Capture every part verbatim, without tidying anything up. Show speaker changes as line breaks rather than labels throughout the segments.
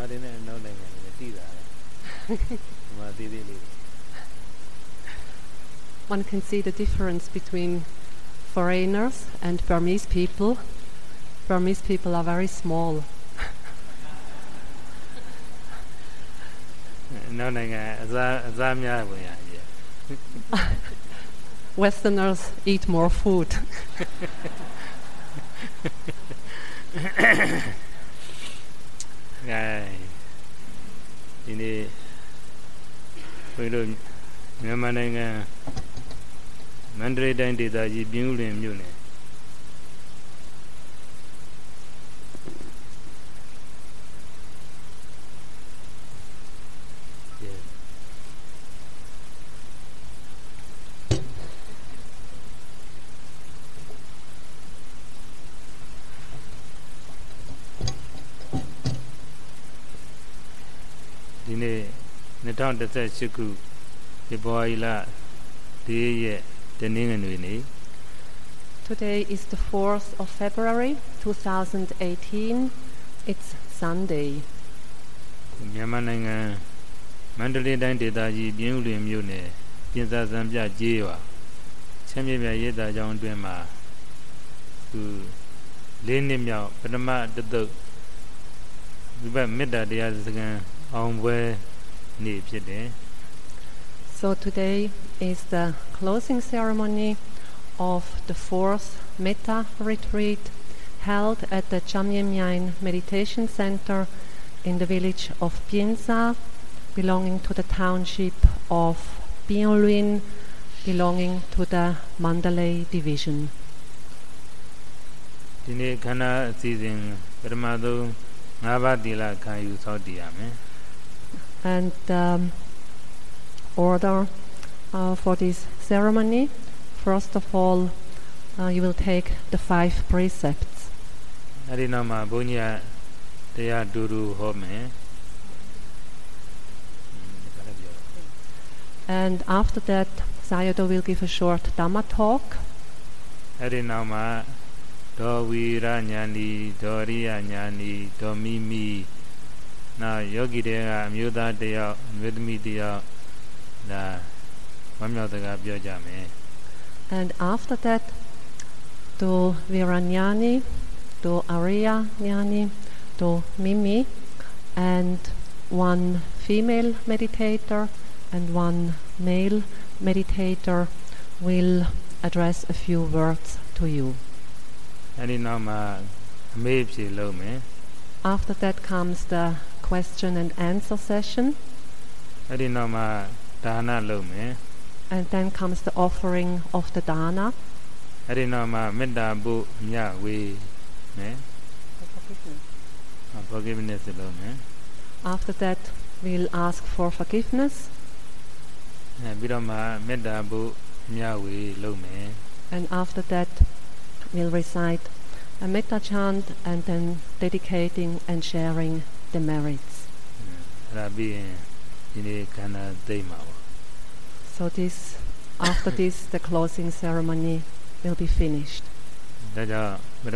One can see the difference between foreigners and Burmese people. Burmese people are very small. Westerners eat more food.
Mandalay Dine Data Ji Byung Lin Mune. Dine Natal the third Shiku, the boy la, the
Today is the fourth of February two thousand eighteen. It's Sunday.
Yamananga Mandalay Dine Data Ji Byung Lin Mune, Pinsa Zambia Jiwa, Champion Yeda John Dwema, who Lenim Yao, Panama the dog. We went midday the others again on where need today.
So today is the closing ceremony of the fourth Metta retreat held at the Chamyemyain Meditation Center in the village of Piensa, belonging to the township of Pienluin, belonging to the Mandalay division.
Dine Kana season Permado Navadila Kayu Saudiame.
And um, order uh, for this ceremony. First of all, uh, you will take the five precepts.
Arinama Bunya Dea Duru Home.
And after that, Sayadaw will give a short Dhamma talk.
Arinama Do Vira Nyani, Doriya Nyani, Do Mimi. Now Yogi Dea, Muda Dea, Vidmi Dea. And after that, to Viranyani, to Arya Nyani, to Mimi, and one female meditator and one male meditator will address a few words to you. After that comes the question and answer session. And then comes the offering of the dana. Forgiveness.
After that, we'll ask for forgiveness. And after that, we'll recite a metta chant and then dedicating and sharing the merits. So this, after this, the closing ceremony will be finished. So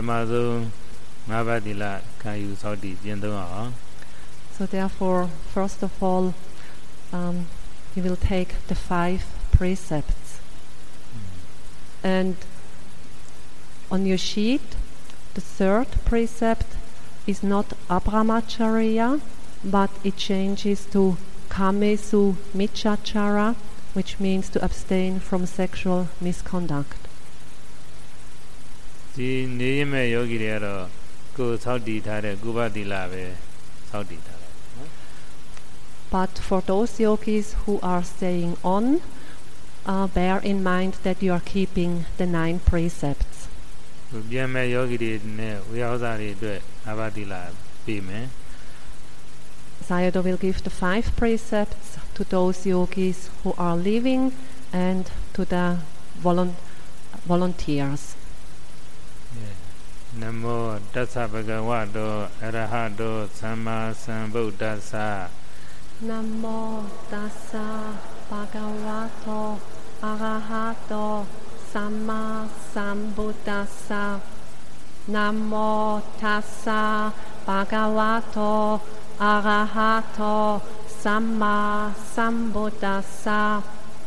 therefore, first of all, um, you will take the five precepts. Mm. And on your sheet, the third precept is not Abramacharya, but it changes to Kamesu Michachara, which means to abstain from sexual misconduct. But for those yogis who are staying on, uh, bear in mind that you are keeping the nine precepts. Sayadaw will give the five precepts to those yogis who are leaving and to the volu- volunteers.
Namo tassa bhagavato arahato samma sambuddhassa.
Namo tassa bhagavato arahato samma sambuddhassa. Namo tassa bhagavato arahato samma sambuddhassa.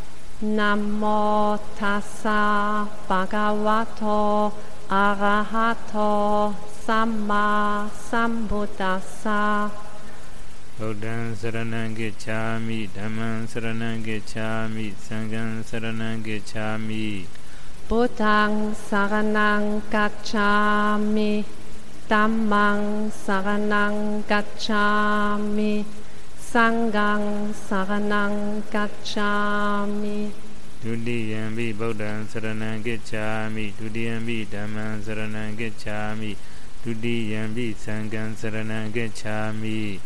Namo tassa bhagavato arahato samma sambuddhassa.
Buddhaṃ saraṇaṃ gacchāmi, Dhammaṃ saraṇaṃ gacchāmi, Saṅghaṃ saraṇaṃ gacchāmi.
Buddhaṃ saraṇaṃ gacchāmi, Dhammaṃ saraṇaṃ gacchāmi, Saṅghaṃ saraṇaṃ gacchāmi.
Dutiyampi Buddhaṃ saraṇaṃ gacchāmi, Dutiyampi Dhammaṃ saraṇaṃ gacchāmi, Dutiyampi Saṅghaṃ saraṇaṃ gacchāmi.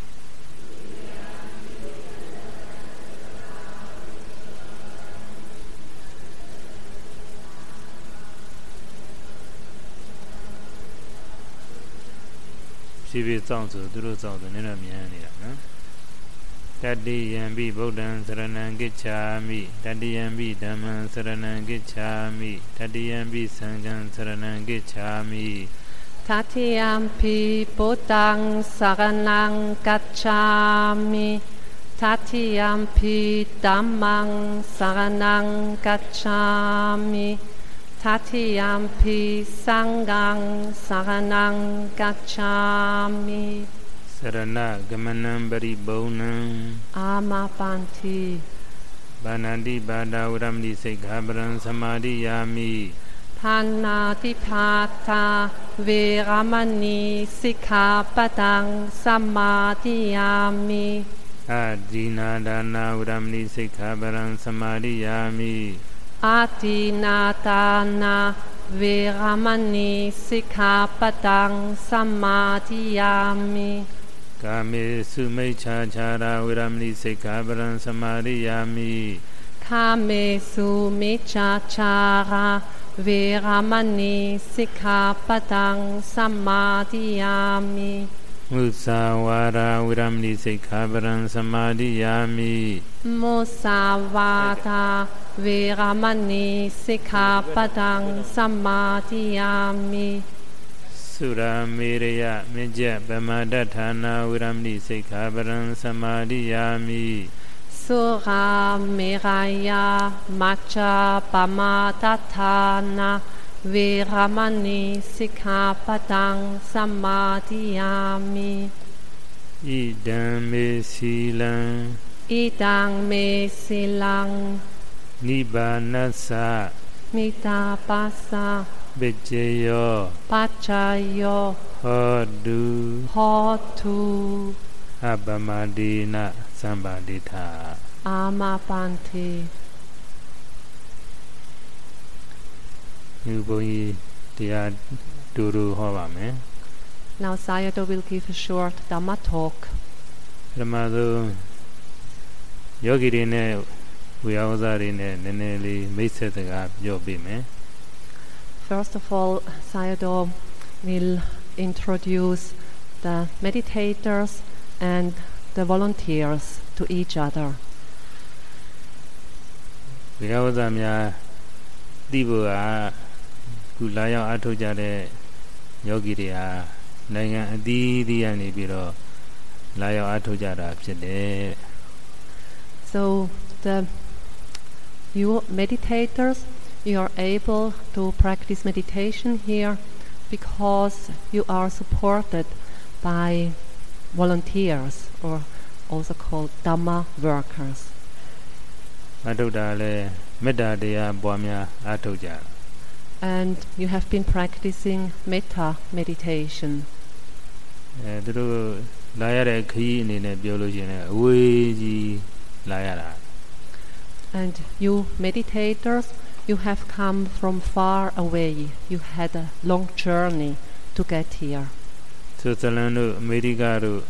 Shivi Zangzu, Duru Zangzu, Nina Mianira. Tatiyampi Buddhaṃ saraṇaṃ gacchāmi, Tatiyampi Dhammaṃ saraṇaṃ gacchāmi, Tatiyampi Saṅghaṃ saraṇaṃ gacchāmi.
Tatiyampi Buddhaṃ saraṇaṃ gacchāmi, Tatiyampi Dhammaṃ saraṇaṃ gacchāmi, Tatiyampi Saṅghaṃ saraṇaṃ gacchāmi.
Sarana Gamanam Paribhūnaṃ
Amapanti
Banati Bada Uramdi Sikhaparam Samadhiyami.
Panatipata Veramani Sikkhapadang Samadhiyami.
Adinadana Uramdi Sikhaparam Samadhiyami.
Adinadana Veramani Sikkhapadang Samadhiyami.
Kame Sumecchāchāra Uramdi Sikhaparam Samadhiyami.
Kame Sumecchāchāra Veramani Sikkhapadang Samadhiyami.
Musāvāda Uramdi Sikhaparam Samadhiyami.
Musāvāda Veramani Sikkhapadang Samadhiyami.
Surameraya Mijja Pamadathana Uramdi Sikhaparam Samadhiyami.
Surameraya Majja Pamadathana Veramani Sikkhapadang Samadhiyami.
Idam me silang
Idang me silang
Nibbanassa
Mitapassa
Vijjayo
Pachayo
Hodu
Hotu
Abhamadena Sambaditha.
Amapanti.
New boy Tia Duru Hovame.
Now Sayadaw will give a short Dhamma talk.
Ramadu Yogirine Vyavazarine Neneli Mesetaga Yobime.
First of all, Sayadaw will introduce the meditators and the volunteers to each other.
Vyavazamya Dibuha Kulaya Atujade Yogiria Nanga Adidi and Ibiro Laya Atujara Pide.
So the you meditators, you are able to practice meditation here because you are supported by volunteers, or also called Dhamma workers.
Atudale Medadea Boamya Atuja.
And you have been practicing metta meditation.
Duru Layare Ki in a biology Uji Layara.
And you meditators, you have come from far away. You had a long journey to get here.
Switzerland, America,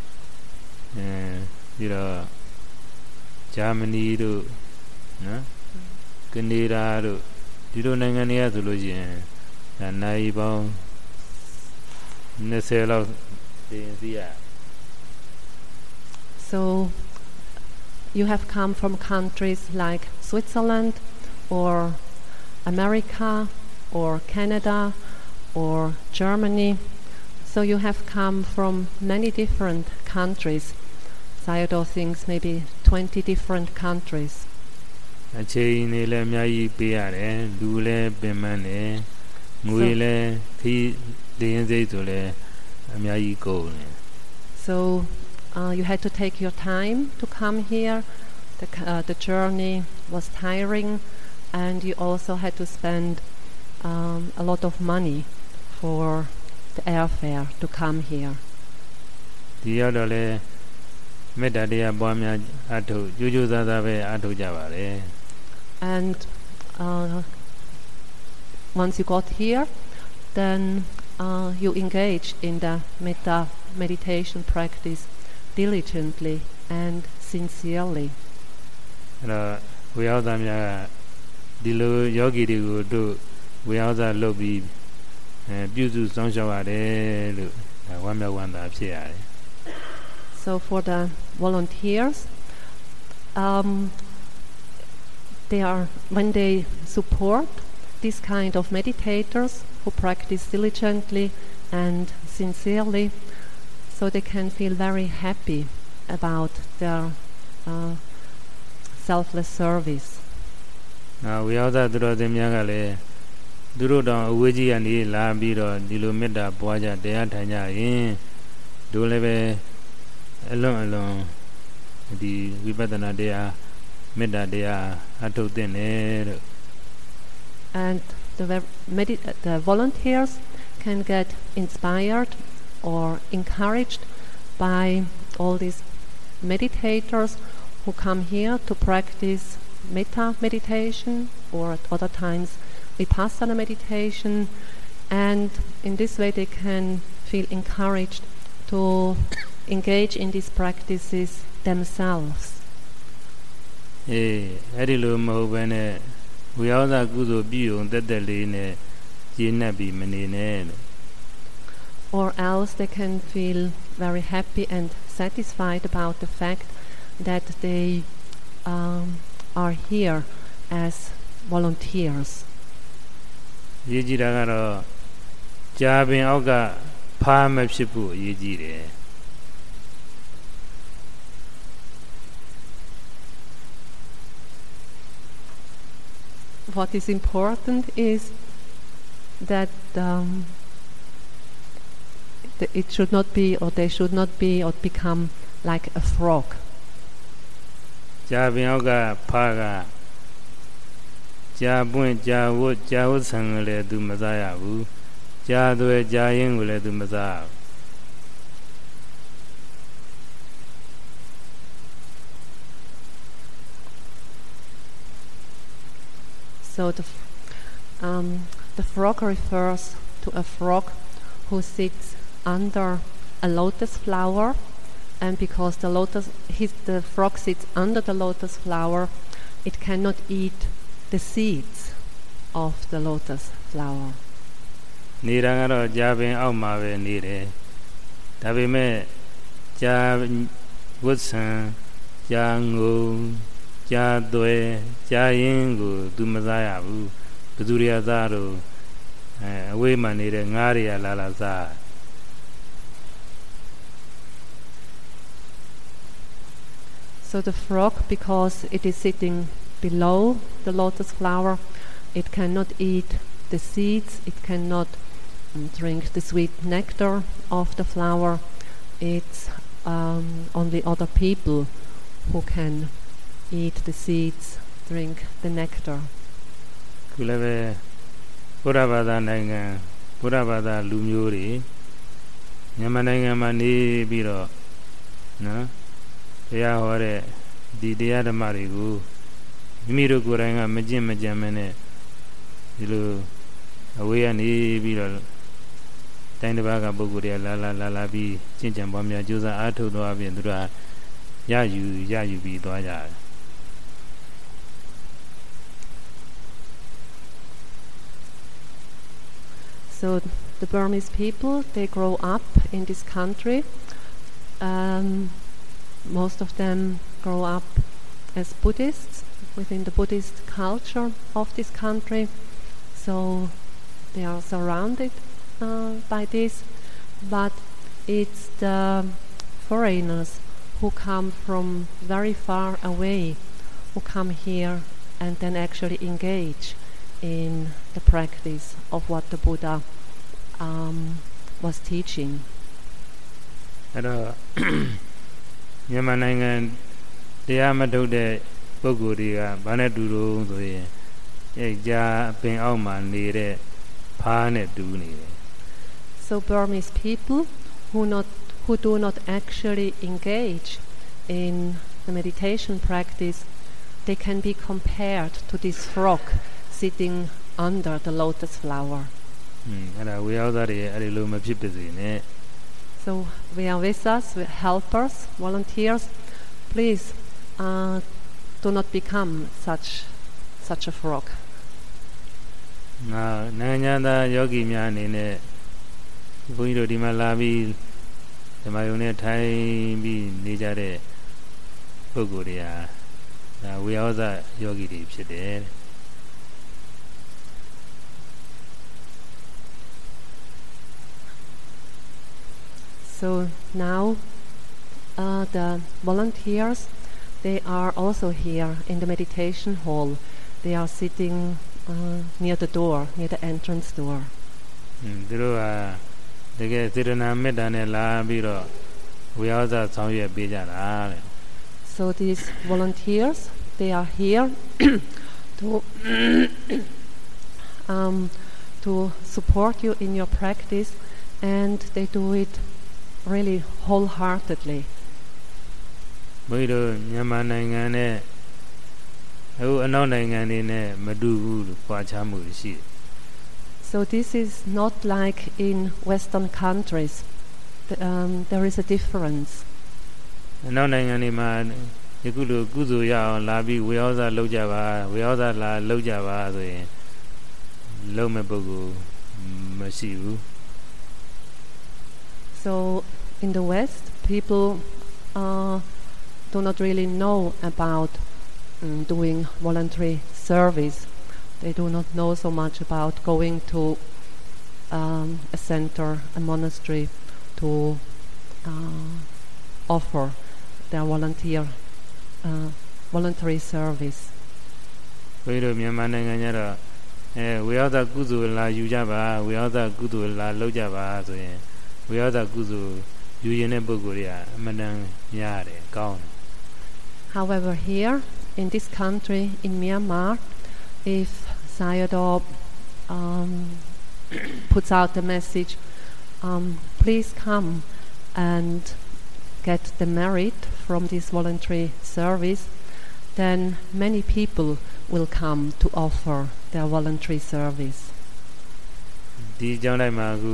you know, Germany, Canada, you don't know any other logic. And Naibon Nesela.
So you have come from countries like Switzerland or America or Canada or Germany. So you have come from many different countries. Sayadaw thinks maybe twenty different countries.
အချိန်နေလည်းအများကြီးပေးရတယ်လူလည်းပင်ပန်းတယ်ငွေလည်းခီးလေရင်စိတ်ဆိုလည်းအများကြီးကုန်တယ်
So uh, you had to take your time to come here. The, uh, the journey was tiring, and you also had to spend um, a lot of money for the airfare to come here.
ဒီရောက်တော့လည်းမေတ္တာတရားပွားများအထုကြိုးကြိုးစားစားပဲအထုကြပါလေ
And uh, once you got here, then uh, you engaged in the metta meditation practice diligently and sincerely.
အဲ့တော့ဝေယောသားများကဒီလိုယောဂီတွေကိုတို့ဝေယောသားလုပ်ပြီးအဲပြုစုစောင့်ရှောက်ရတယ်လို့ဝမ်းမြောက်ဝမ်းသာဖြစ်ရတယ်
So for the volunteers, um, they are when they support this kind of meditators who practice diligently and sincerely, so they can feel very happy about their uh, selfless service.
နောက်ဝေယောသားသူတော်စင်များကလည်းသူတို့တောင်အဝေးကြီးကနေလာပြီးတော့ဒီလိုမေတ္တာပွားကြတရားထိုင်ကြရင်တို့လည်းပဲအလွန်အလွန်ဒီဝိပဿနာတရားမေတ္တာတရားအထုတ်သင့်တယ်လို့
And the, medi- the volunteers can get inspired or encouraged by all these meditators who come here to practice metta meditation or at other times vipassana meditation, and in this way they can feel encouraged to engage in these practices themselves.
အေးအဲ့ဒီလိုမဟုတ်ဘဲနဲ့ဝိယောသာကုသိုလ်ပြုုံတက်တက်လေးနဲ့ရင်းနှက်ပြီးမနေနဲ့လို့
Or else they can feel very happy and satisfied about the fact that they um, are here as volunteers.
ရေးကြည့်တာကတော့ကြာပင်အောက်ကဖားမဖြစ်ဖို့အရေးကြီးတယ်
What is important is that um, th- it should not be, or they should not be, or become like a frog.
ကြာပင်အောက်ကဖားကကြာပွင့်ကြာဝတ်ကြာဝတ်ဆံကိုလည်းသူမစားရဘူးကြာသွဲကြာရင်ကိုလည်းသူမစားဘူး
So the, f- um, the frog refers to a frog who sits under a lotus flower, and because the lotus, his, the frog sits under the lotus flower, it cannot eat the seeds of the lotus flower.
နေတာကတော့ကြာပင်အောက်မှာပဲနေတယ်ဒါပေမဲ့ကြာဝတ်ဆံကြာငုံကြာသွဲကြာရင်ကိုသူမစားရဘူးဘသူတွေကစားတော့အဲအဝေးမှနေတဲ့ငါးတွေကလာလာစား
So the frog, because it is sitting below the lotus flower, it cannot eat the seeds, it cannot um, drink the sweet nectar of the flower. It's um, only other people who can eat the seeds, drink the nectar.
ခုလည်းပဲဘုရားဘာသာနိုင်ငံဘုရားဘာသာလူမျိုးတွေမြန်မာနိုင်ငံမှာနေပြီးတော့နော်တရားဟောတဲ့ဒီတရားဓမ္မတွေကိုမိမိတို့ကိုယ်တိုင်ကမကျင့်မကြံမနဲ့ဒီလိုအဝေးကနေပြီးတော့တိုင်းတစ်ပါးကပုဂ္ဂိုလ်တွေလာလာလာလာပြီးကျင့်ကြံပွားများကြိုးစားအားထုတ်သွားပြီးသူတို့ကရယူရယူပြီးသွားကြတယ်
So the Burmese people, they grow up in this country. Um, most of them grow up as Buddhists within the Buddhist culture of this country. So they are surrounded uh, by this. but it's the foreigners who come from very far away, who come here and then actually engage in the practice of what the Buddha um, was teaching.
အဲ့တော့မြန်မာနိုင်ငံတရားမထုတ်တဲ့ပုဂ္ဂိုလ်တွေကဘာနဲ့တူတော့ဆိုရင်အဲကြာအပင်အောက်မှာနေတဲ့ဖားနဲ့တူနေတယ်
So Burmese people who not who do not actually engage in the meditation practice, they can be compared to this frog sitting under the lotus flower.
အဲ့ဒါဝေယောသားတွေအဲ့ဒီလိုမဖြစ်ပါစေနဲ့
So we are with us, we helpers, volunteers. Please uh, do not become such such a frog.
ငါနိုင်ငံသားယောဂီများအနေနဲ့ဘုန်းကြီးတို့ဒီမှာလာပြီးဓမ္မယုံနဲ့ထိုင်ပြီးနေကြတဲ့ပုဂ္ဂိုလ်တွေဟာဒါဝေယောဇယောဂီတွေဖြစ်တယ်
So now uh, the volunteers, they are also here in the meditation hall. They are sitting uh, near the door, near the entrance door.
သူတို့ဟာတကယ်စေတနာမေတ္တာနဲ့လာပြီးတော့ဝေယောဇဆောင်ရွက်ပေးကြတာတဲ့
So these volunteers, they are here to um, to support you in your practice, and they do it really wholeheartedly.
ဘုန်းကြီးတို့မြန်မာနိုင်ငံနဲ့အခုအနောက်နိုင်ငံတွေနဲ့မတူဘူးလို့ကြွားချမှုရှိတယ်
So this is not like in Western countries. The, um, there is a difference.
အနောက်နိုင်ငံတွေမှာဒီကုလိုကုသိုလ်ရအောင်လာပြီးဝေယောဇလောက်ကြပါဝေယောဇလာလောက်ကြပါဆိုရင်လုံးမဲ့ပုဂ္ဂိုလ်မရှိဘူး
So in the West, people uh, do not really know about um, doing voluntary service. They do not know so much about going to um, a center, a monastery, to uh, offer their volunteer uh, voluntary service.
ဘုန်းကြီးတို့မြန်မာနိုင်ငံကျတော့အဲဝေယောဇကုသိုလ်လာယူကြပါဝေယောဇကုသိုလ်လာလောက်ကြပါဆိုရင်ဝေယောဇကုသိုလ်ယူရင်တဲ့ပုဂ္ဂိုလ်တွေကအမှန်တန်များတယ်ကောင်းတယ်
However, here in this country, in Myanmar, if Sayadaw um, puts out the message, um, please come and get the merit from this voluntary service, then many people will come to offer their voluntary service.
ဒီကြောင့်တိုင်းမှာအခု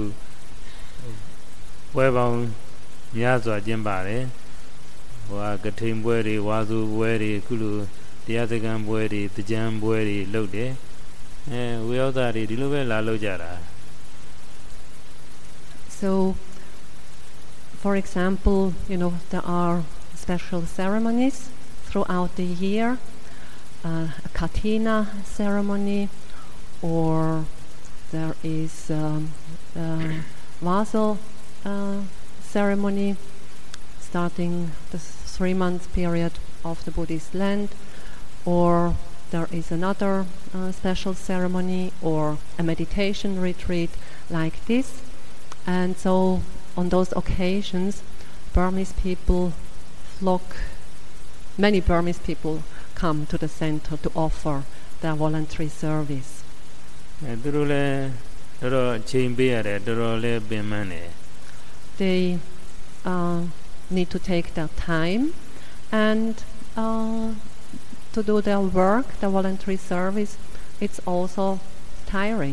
ပွဲပေါင်းများစွာကျင်းပါတယ်ဟိုကကထိန်ပွဲတွေဝါစုပွဲတွေအခုလိုတရားစခန်းပွဲတွေတကြံပွဲတွေလုပ်တယ်အဲဝေယောဇတွေဒီလိုပဲလာလုပ်ကြတာ
So, for example, you know, there are special ceremonies throughout the year, uh, a Katina ceremony, or there is um, a Vaso uh, ceremony starting the three-month period of the Buddhist land, or there is another uh, special ceremony or a meditation retreat like this. And so on those occasions, Burmese people flock, many Burmese people come to the center to offer their voluntary service.
အဲသူတို့လည်းတော်တော်အချိန်ပေးရတယ်တော်တော်လည်းပင်ပန်းတယ်
They uh, need to take their time and uh, to do their work, their voluntary service. It's also tiring.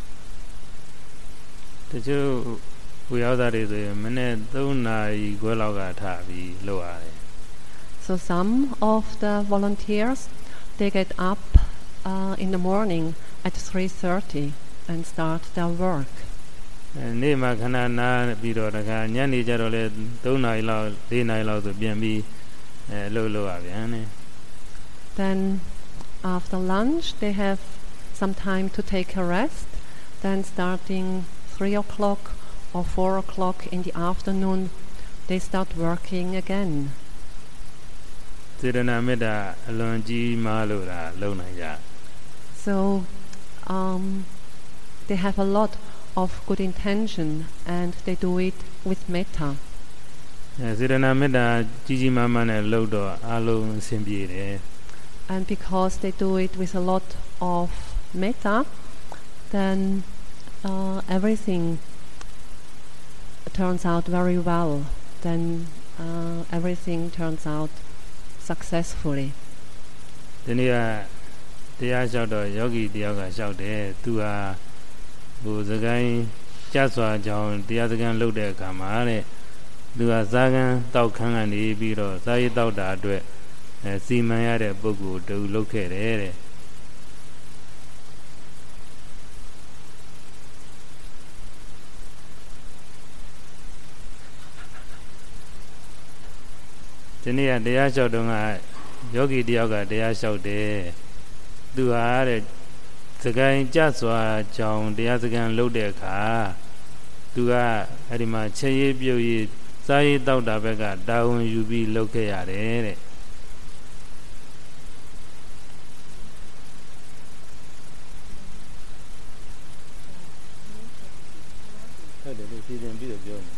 တချို့ဝေယောဇတွေဆိုရင်မနေ့သုံးနာရီခွဲလောက်ကထပြီးလုပ်ရတယ်
So some of the volunteers, they get up uh, in the morning at three thirty and start their work.
အဲနေ့မှာခဏနားပြီးတော့တခါညနေကျတော့လေသုံးနာရီလောက်၄နာရီလောက်ဆိုပြန်ပြီးအဲလှုပ်လှုပ်ရပြန်တယ်
Then after lunch, they have some time to take a rest. Then starting three o'clock or four o'clock in the afternoon, they start working again.
စေတနာမေတ္တာအလွန်ကြီးမားလို့ဒါလုံနိုင်ကြ
So um, they have a lot of good intention and they do it with metta.
အဲစေတနာမေတ္တာကြီးကြီးမားမားနဲ့လုံတော့အလုံးအဆင်ပြေတယ်
And because they do it with a lot of metta, then uh, everything turns out very well. Then uh, everything turns out successfully.
ဒီနေ့ကတရားလျှောက်တော့ယောဂီတယောက်ကလျှောက်တယ်သူဟာဟိုစကိုင်းကြစွာကြောင်တရားစခန်းလုပ်တဲ့အခါမှာတဲ့သူကဇာကံတောက်ခန်းကနေပြီးတော့ဇာရီတောက်တာအတွက်အဲစီမံရတဲ့ပုဂ္ဂိုလ်တူလုပ်ခဲ့တယ်တဲ့ဒီနေ့ကတရားလျှောက်တော့ကယောဂီတယောက်ကတရားလျှောက်တယ်သူဟာတဲ့စကိုင်းကြစွာကြောင်တရားစခန်းလုပ်တဲ့အခါသူကအဲ့ဒီမှာချက်ရည်ပြုတ်ရည်စားရည်တောက်တာဘက်ကတာဝန်ယူပြီးလုပ်ခဲ့ရတယ်တဲ့ဟုတ်တယ်ဒီစီစဉ်ပြီးတော့ပြောမယ်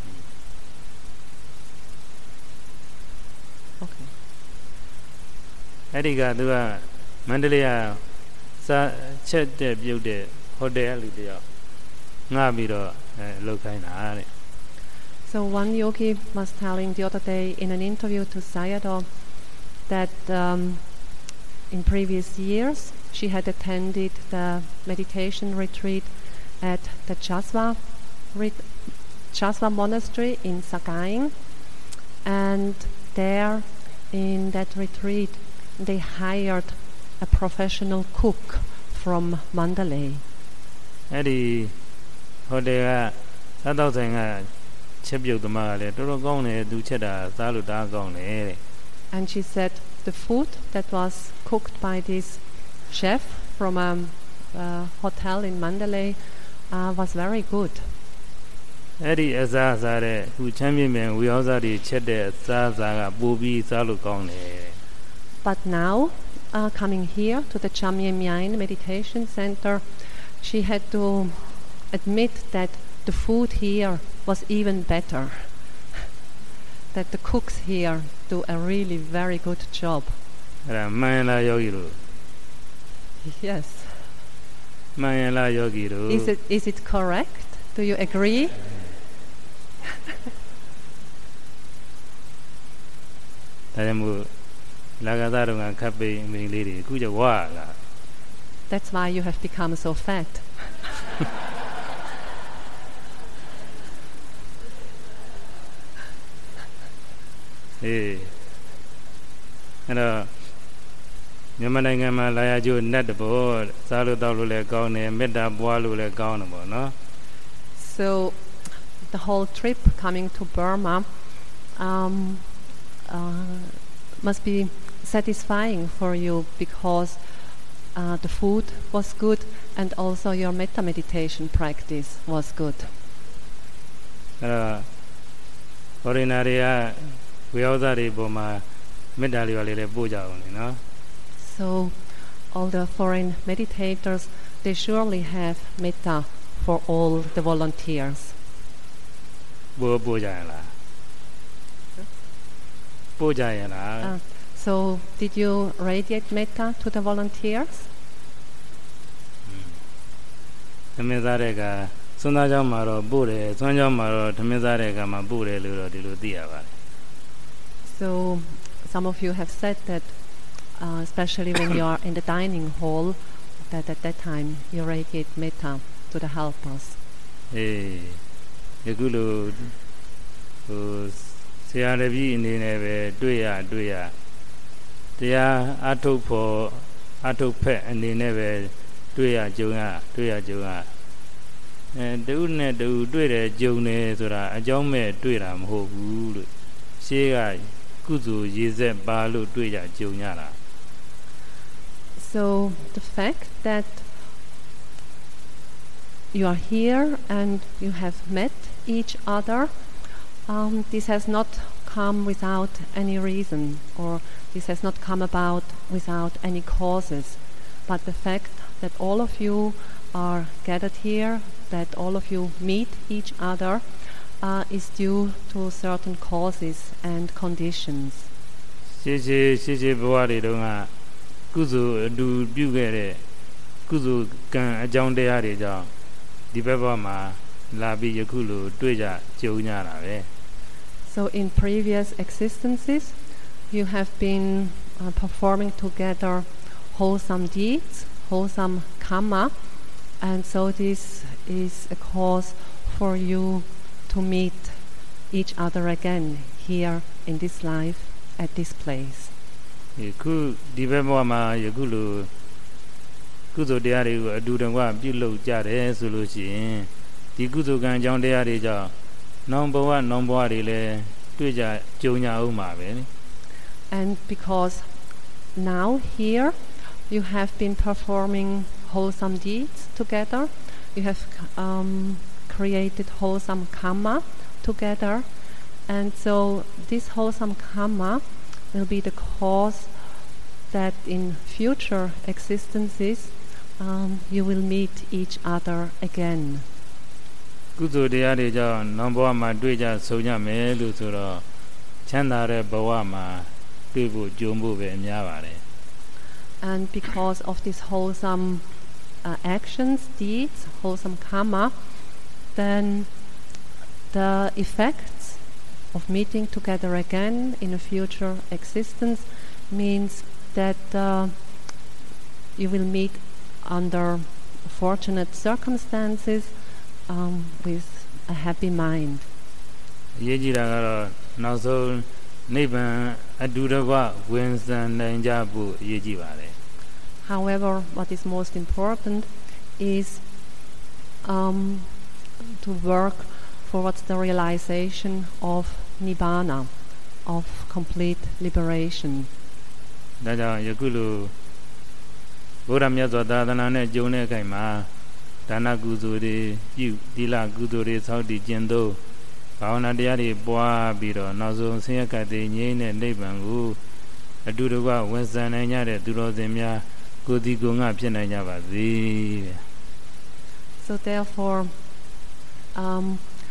Okay.
အဲ့ဒီကသူကမန္တလေးကစားချက်တဲ့ပြုတ်တဲ့ဟိုတယ်လူတယောက်ငှပြီးတော့အဲလုပ်ခိုင်းတာတဲ့
So one yogi was telling the other day in an interview to Sayadaw that um, in previous years she had attended the meditation retreat at the Chaswa, ret- Chaswa monastery in Sagaing, and there in that retreat they hired a professional cook from Mandalay.
အဲ့ဒီဟိုတယ်ကစားတော့ဆိုင်ကချက်ပြုတ်သမားကလည်းတော်တော်ကောင်းတယ်သူချက်တာစားလို့ဒါကောင်းတယ်တဲ့
And she said the food that was cooked by this chef from a uh, hotel in Mandalay uh, was very good.
အဲ့ဒီအစားအစားတဲ့ခုချမ်းမြေမြန်ဝီဟောစားတွေချက်တဲ့အစားအစားကပိုပြီးစားလို့ကောင်းတယ်
But now, uh, coming here to the Chamyemyain Meditation Center, she had to admit that the food here was even better. That the cooks here do a really very good job.
အဲ့ဒါမှန်လားယောဂီတို့
Yes.
မှန်လားယောဂီတို့
Is it is it correct? Do you agree?
ဒါကြောင့်မို့လာကစားတော့ခပ်ပိန်အမိန်လေးတွေအခုကျဝါလာ
That's why you have become so fat.
အေးအဲ့တော့မြန်မာနိုင်ငံမှာလာရကျိုးနတ်တဘောစားလို့တောက်လို့လည်းကောင်းတယ်မေတ္တာပွားလို့လည်းကောင်းတယ်ပေါ့နော်
So the whole trip coming to Burma um, uh, must be satisfying for you because uh, the food was good and also your metta meditation practice was good.
အဲ့တော့ဘောရနာတွေကဝေယောဇာတွေပေါ်မှာမေတ္တာလေးပါလေးလည်းပို့ကြအောင်နော်
So all the foreign meditators, they surely have metta for all the volunteers.
ပို့ပို့ကြရလားပို့ကြရလား
Uh, so did you radiate metta to the volunteers?
သမင်းစားတဲ့ကစွန်းသားเจ้าမှာတော့ပို့တယ်စွန်းเจ้าမှာတော့သမင်းစားတဲ့ကမှာပို့တယ်လို့တော့ဒီလိုသိရပါတယ်
So some of you have said that uh, especially when you are in the dining hall that at that time you radiate metta to the helpers.
အေးယခုလိုဟိုဆရာတပည့်အနေနဲ့ပဲတွေ့ရတွေ့ရတရားအထုတ်ဖို့အထုတ်ဖက်အနေနဲ့ပဲတွေ့ရကြုံရတွေ့ရကြုံရအဲတူနဲ့တူတွေ့တယ်ကြုံတယ်ဆိုတာအကြောင်းမဲ့တွေ့တာမဟုတ်ဘူးလို့ရှေးကကုသိုလ်ရေဆက်ပါလို့တွေ့ကြကြုံရတာ
So the fact that you are here and you have met each other, um, this has not come without any reason, or this has not come about without any causes, but the fact that all of you are gathered here, that all of you meet each other, uh, is due to certain causes and conditions.
ရှေးရှေးရှေးရှေးဘဝတွေတုန်းကကုသိုလ်အတူပြုခဲ့တဲ့ကုသိုလ်ကံအကြောင်းတရားတွေကြောင့်ဒီဘက်ဘဝမှာလာပြီးယခုလိုတွေ့ကြကြုံကြတာပဲ
So in previous existences, you have been uh, performing together wholesome deeds, wholesome karma, and so this is a cause for you to meet each other again here in this life at this place.
ယခုဒီဘက်ဘဝမှာယခုလိုကုသိုလ်တရားတွေကိုအတူတကွပြုလုပ်ကြတယ်ဆိုလို့ရှိရင်ဒီကုသိုလ်ကံအကြောင်းတရားတွေကြောင့်နောင်ဘဝနောင်ဘဝတွေလည်းတွေ့ကြကြုံကြအောင်ပါပဲ
And because now here you have been performing wholesome deeds together, you have um, created wholesome karma together, and so this wholesome karma will be the cause that in future existences um, you will meet each other again.
ကုသိုလ်တရားတွေကြောင့်နောင်ဘဝမှာတွေ့ကြဆုံကြမယ်လို့ဆိုတော့ချမ်းသာတဲ့ဘဝမှာတွေ့ဖို့ကြုံဖို့ပဲအများပါတယ်
And because of these wholesome uh, actions, deeds, wholesome karma, then the effects of meeting together again in a future existence means that uh, you will meet under fortunate circumstances um, with a happy mind.
အရေးကြီးတာကတော့နောက်ဆုံးနိဗ္ဗာန်အတူတကွဝင်ဆံနိုင်ကြဖို့အရေးကြီးပါတယ်
However, what is most important is um, to work towards the realization of Nibbana, of complete liberation.
ဒါကြောင့်ယခုလိုဘုရားမြတ်စွာသာသနာနဲ့ကြုံတဲ့အခါမှာဒါနကုသိုလ်တွေပြုသီလကုသိုလ်တွေစောင့်တည်ကျင့်သုံးဘာဝနာတရားတွေပွားပြီးတော့နောက်ဆုံးဆင်းရဲကတည်းငြိမ်းတဲ့နိဗ္ဗာန်ကိုအတူတကွဝင်ဆံနိုင်ကြတဲ့သူတော်စင်များကိုယ်ဒီကိုယ်ငါဖြစ်နိုင်ကြပါစေတဲ့
So therefore, um,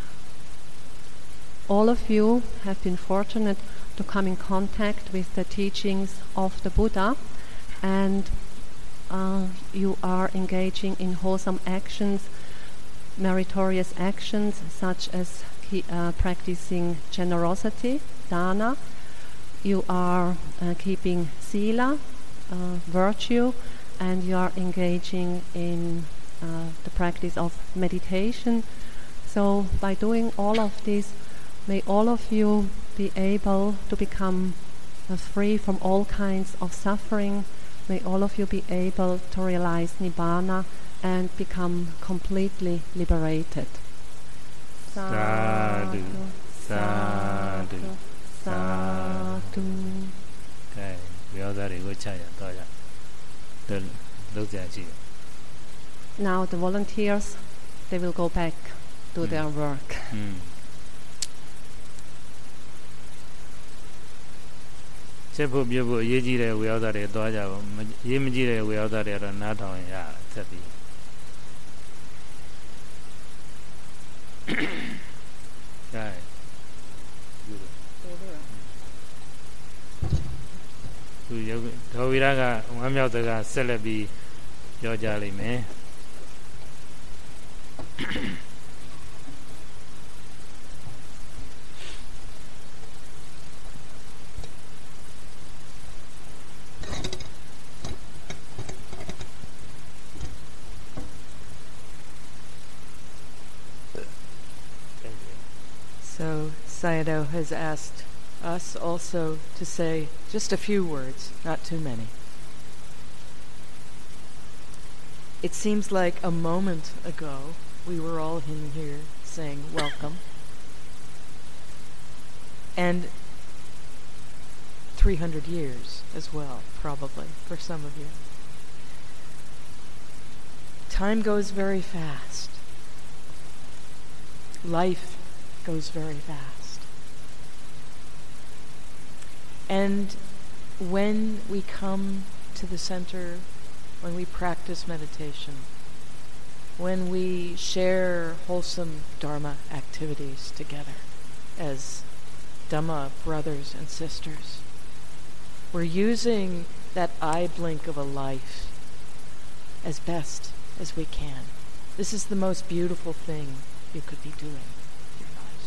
all of you have been fortunate to come in contact with the teachings of the Buddha, and uh, you are engaging in wholesome actions, meritorious actions such as ke- uh, practicing generosity, dana. You are uh, keeping sila, uh, virtue, and you are engaging in uh, the practice of meditation. So by doing all of this, may all of you be able to become uh, free from all kinds of suffering. May all of you be able to realize Nibbana and become completely liberated.
Sadhu, sadhu,
sadhu.
Okay, we all got to go check it. The look at you.
Now the volunteers, they will go back to
Mm.
their work.
Mm. ချက်ဖို့ပြဖို့အရေးကြီးတဲ့ဝေယောသားတွေတွားကြပါမရေးမကြီးတဲ့ဝေယောသားတွေကတော့နားထောင်ရဆက်ပြီး Right. Good. သူယောဂဒေါ်ဝိရကဝမ်းမြောက်တဲ့ကဆက်လက်ပြီးပြောကြလိမ့်မယ်
So Sayadaw has asked us also to say just a few words, not too many. It seems like a moment ago we were all in here saying welcome. And three hundred years as well, probably, for some of you. Time goes very fast. life goes very fast. And when we come to the center, when we practice meditation, when we share wholesome Dharma activities together as Dhamma brothers and sisters, we're using that eye blink of a life as best as we can. This is the most beautiful thing you could be doing with your lives.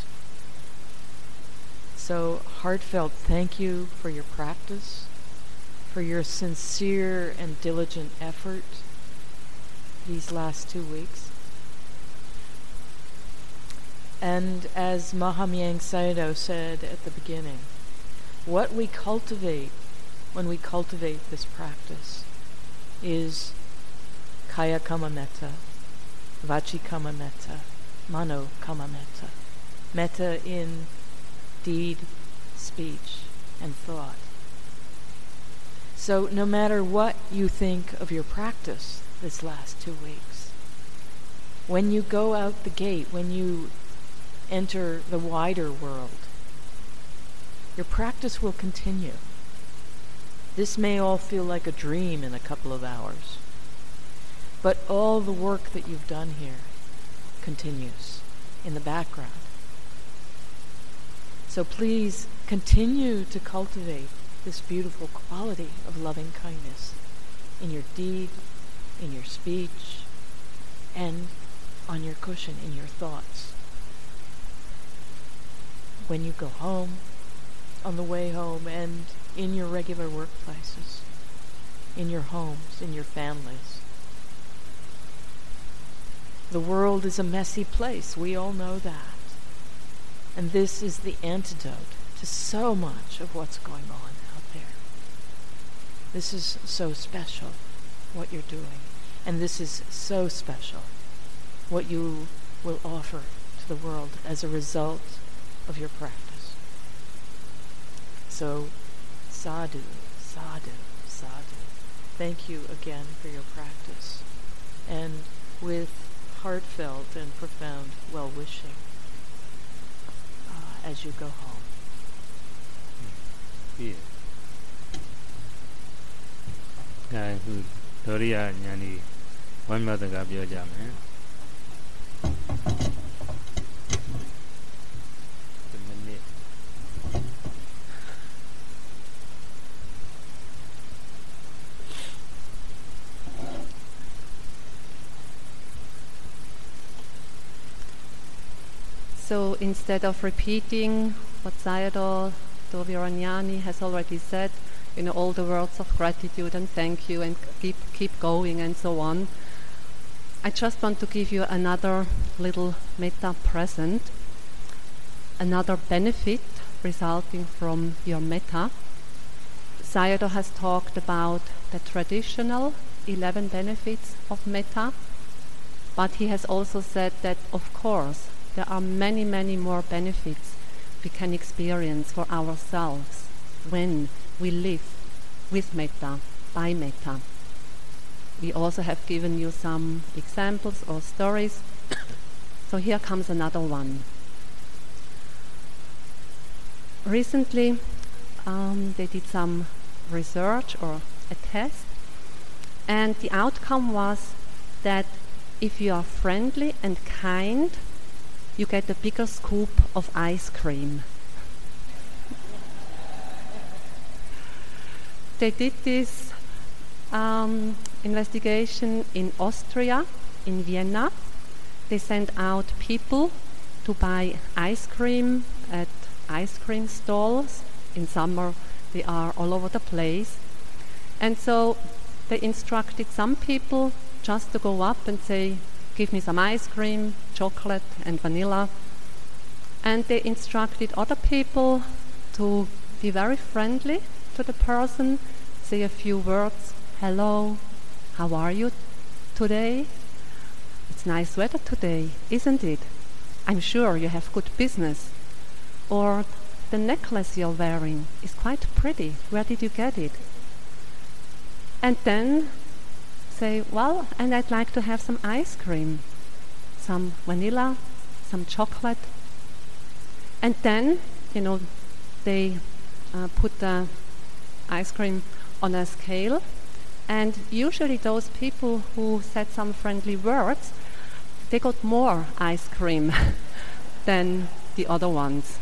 So, heartfelt thank you for your practice, for your sincere and diligent effort these last two weeks. And as Mahamyang Sayadaw said at the beginning, what we cultivate when we cultivate this practice is kaya kama metta, vachi kama metta, mano kama metta. Metta in deed, speech, and thought. So no matter what you think of your practice this last two weeks, when you go out the gate, when you enter the wider world, your practice will continue. This may all feel like a dream in a couple of hours, but all the work that you've done here continues in the background. So please continue to cultivate this beautiful quality of loving kindness in your deed, in your speech, and on your cushion, in your thoughts. When you go home, on the way home, and in your regular workplaces, in your homes, in your families. The world is a messy place. We all know that. And this is the antidote to so much of what's going on out there. This is so special, what you're doing. And this is so special, what you will offer to the world as a result of your practice. So, sadhu, sadhu, sadhu. Thank you again for your practice. And with heartfelt and profound well-wishing uh, as you go home.
Yeah. Guy who Doriya Nyani one mother got your jam, eh?
So instead of repeating what Sayadaw Doviranyani has already said, you know, all the words of gratitude and thank you and keep keep going and so on, I just want to give you another little metta present, another benefit resulting from your metta. Sayadaw has talked about the traditional eleven benefits of metta, but he has also said that, of course, there are many, many more benefits we can experience for ourselves when we live with metta, by metta. We also have given you some examples or stories. So here comes another one. Recently, um, they did some research or a test, and the outcome was that if you are friendly and kind, you get a bigger scoop of ice cream. They did this um, investigation in Austria, in Vienna. They sent out people to buy ice cream at ice cream stalls. In summer, they are all over the place. And so they instructed some people just to go up and say, give me some ice cream, chocolate and vanilla. And they instructed other people to be very friendly to the person, say a few words, hello, how are you today? It's nice weather today, isn't it? I'm sure you have good business. Or the necklace you're wearing is quite pretty, where did you get it? And then say, well, and I'd like to have some ice cream, some vanilla, some chocolate. And then, you know, they uh, put the ice cream on a scale, and usually those people who said some friendly words, they got more ice cream than the other ones.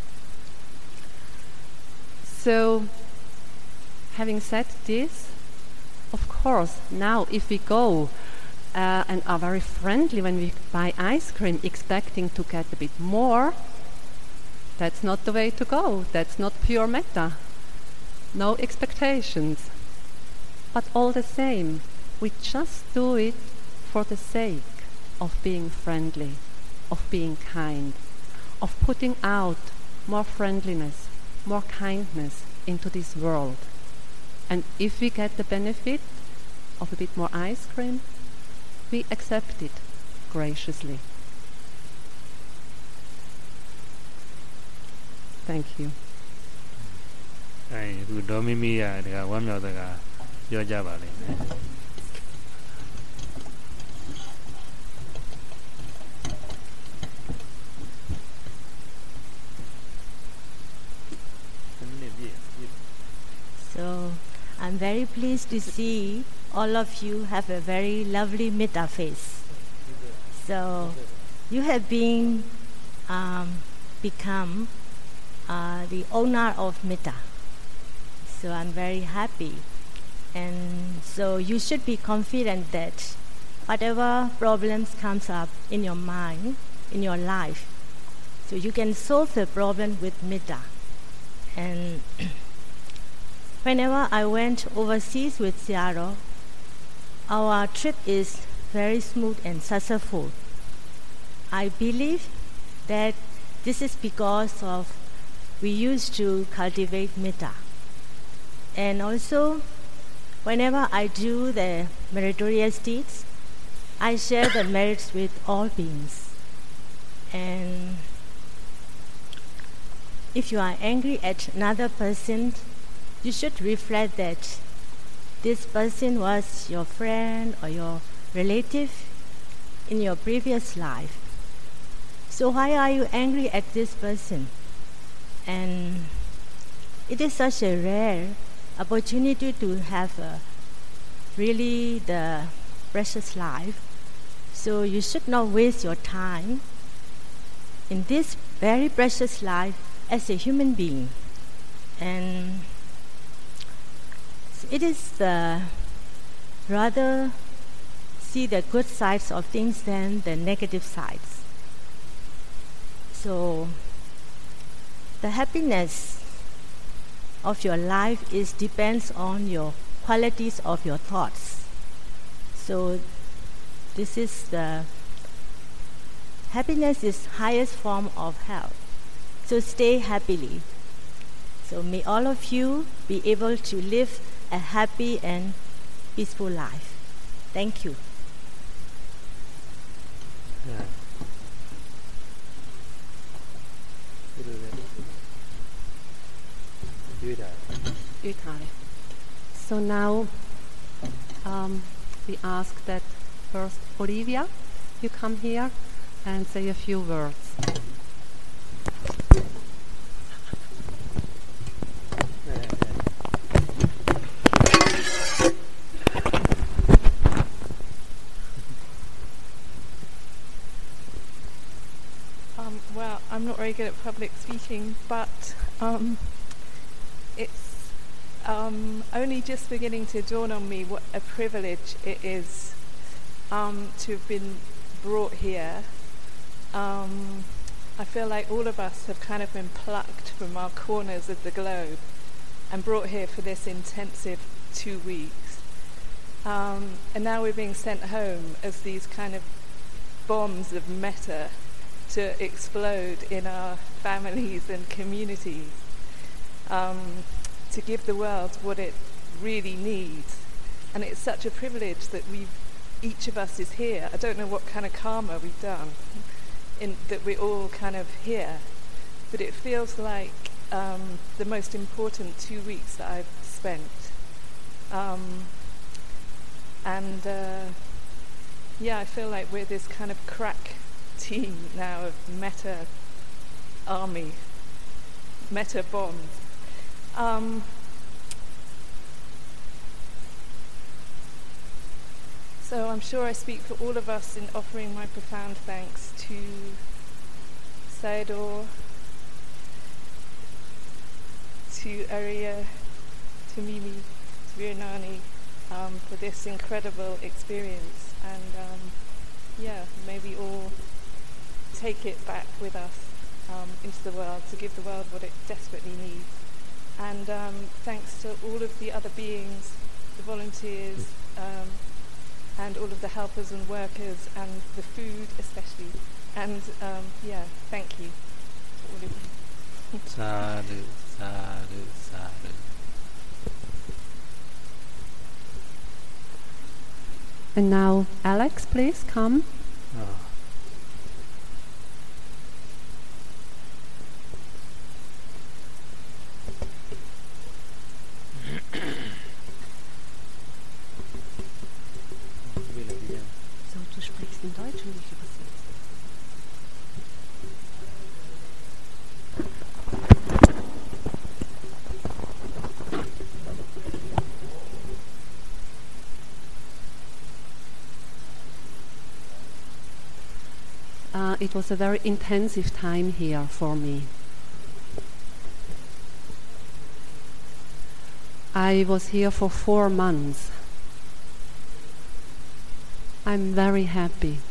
So, having said this, of course, now if we go uh, and are very friendly when we buy ice cream, expecting to get a bit more, that's not the way to go. That's not pure metta. No expectations. But all the same, we just do it for the sake of being friendly, of being kind, of putting out more friendliness, more kindness into this world. And if we get the benefit of a bit more ice cream, we accept it graciously. Thank you.
အဲခုဒေါ်မီမီရတကဝမ်းမြောက်စကားပြောကြပါလိမ့်မယ်
So I'm very pleased to see all of you have a very lovely metta face. So you have been um, become uh, the owner of metta. So I'm very happy. And so you should be confident that whatever problems comes up in your mind, in your life, so you can solve the problem with metta. And whenever I went overseas with Sayadaw, our trip is very smooth and successful. I believe that this is because of we used to cultivate metta. And also, whenever I do the meritorious deeds, I share the merits with all beings. And if you are angry at another person, you should reflect that this person was your friend or your relative in your previous life. So why are you angry at this person? And it is such a rare opportunity to have a really the precious life. So you should not waste your time in this very precious life as a human being. And it is uh, rather see the good sides of things than the negative sides. So the happiness of your life is depends on your qualities of your thoughts. So this is the happiness is highest form of health. So stay happily. So may all of you be able to live a happy and peaceful life. Thank you.
Yeah.
So now um, we ask that first Olivia, you come here and say a few words.
Um, well, I'm not very good at public speaking, but um, it's um, only just beginning to dawn on me what a privilege it is um, to have been brought here. Um, I feel like all of us have kind of been plucked from our corners of the globe and brought here for this intensive two weeks. Um, and now we're being sent home as these kind of bombs of metta to explode in our families and communities. Um, to give the world what it really needs. And it's such a privilege that we've, each of us is here. I don't know what kind of karma we've done in that we're all kind of here, but it feels like um, the most important two weeks that I've spent. Um, and uh, yeah, I feel like we're this kind of crack team now of metta army, metta bonds. Um, so I'm sure I speak for all of us in offering my profound thanks to Sayadaw, to Arya, to Mimi, to Viranani, um, for this incredible experience. And um, yeah, may we all take it back with us um, into the world to give the world what it desperately needs. And um, thanks to all of the other beings, the volunteers, um, and all of the helpers and workers, and the food especially. And um, yeah, thank you to all of you.
Sadhu, sadhu, sadhu.
And now, Alex, please come.
Oh.
So, du sprichst in Deutsch und ich übersetze. Uh, it was a very intensive time here for me. I was here for four months. I'm very happy.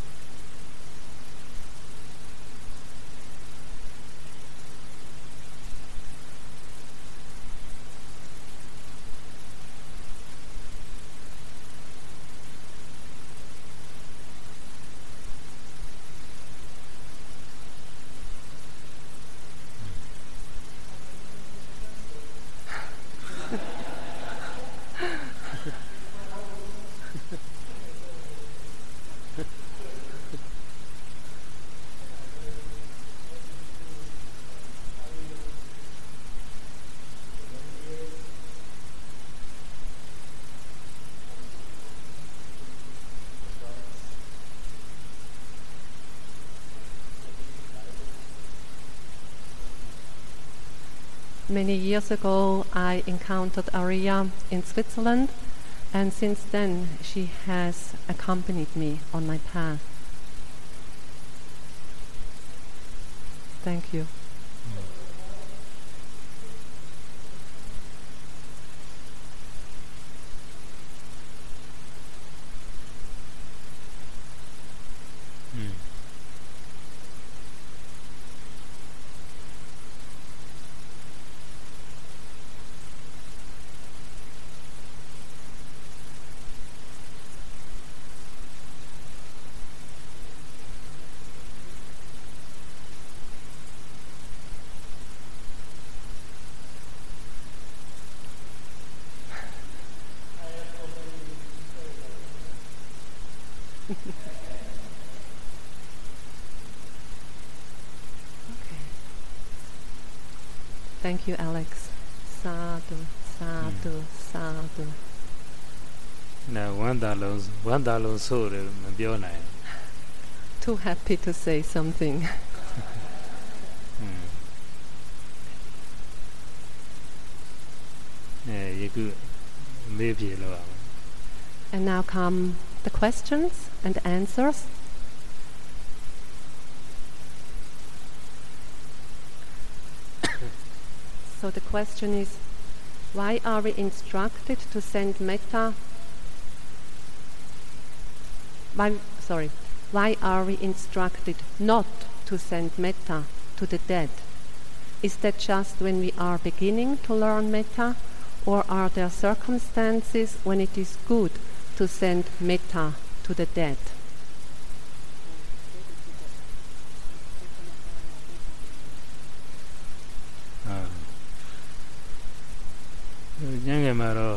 Many years ago, I encountered Arya in Switzerland, and since then she has accompanied me on my path. Thank you.
Mm.
Okay. Thank you, Alex. Sadhu, sadhu, sadhu.
နာဝမ်းသာလုံးဝမ်းသာလုံးဆိုတယ်မပြောနိုင်
Too happy to say something.
အဲယခုမေးပြေလို့အောင်
And now come the questions and answers. So the question is, why are we instructed to send metta? Why, sorry, why are we instructed not to send metta to the dead? Is that just when we are beginning to learn metta, or are there circumstances when it is good to send metta to the dead?
Ah. ညငယ်မှာတော့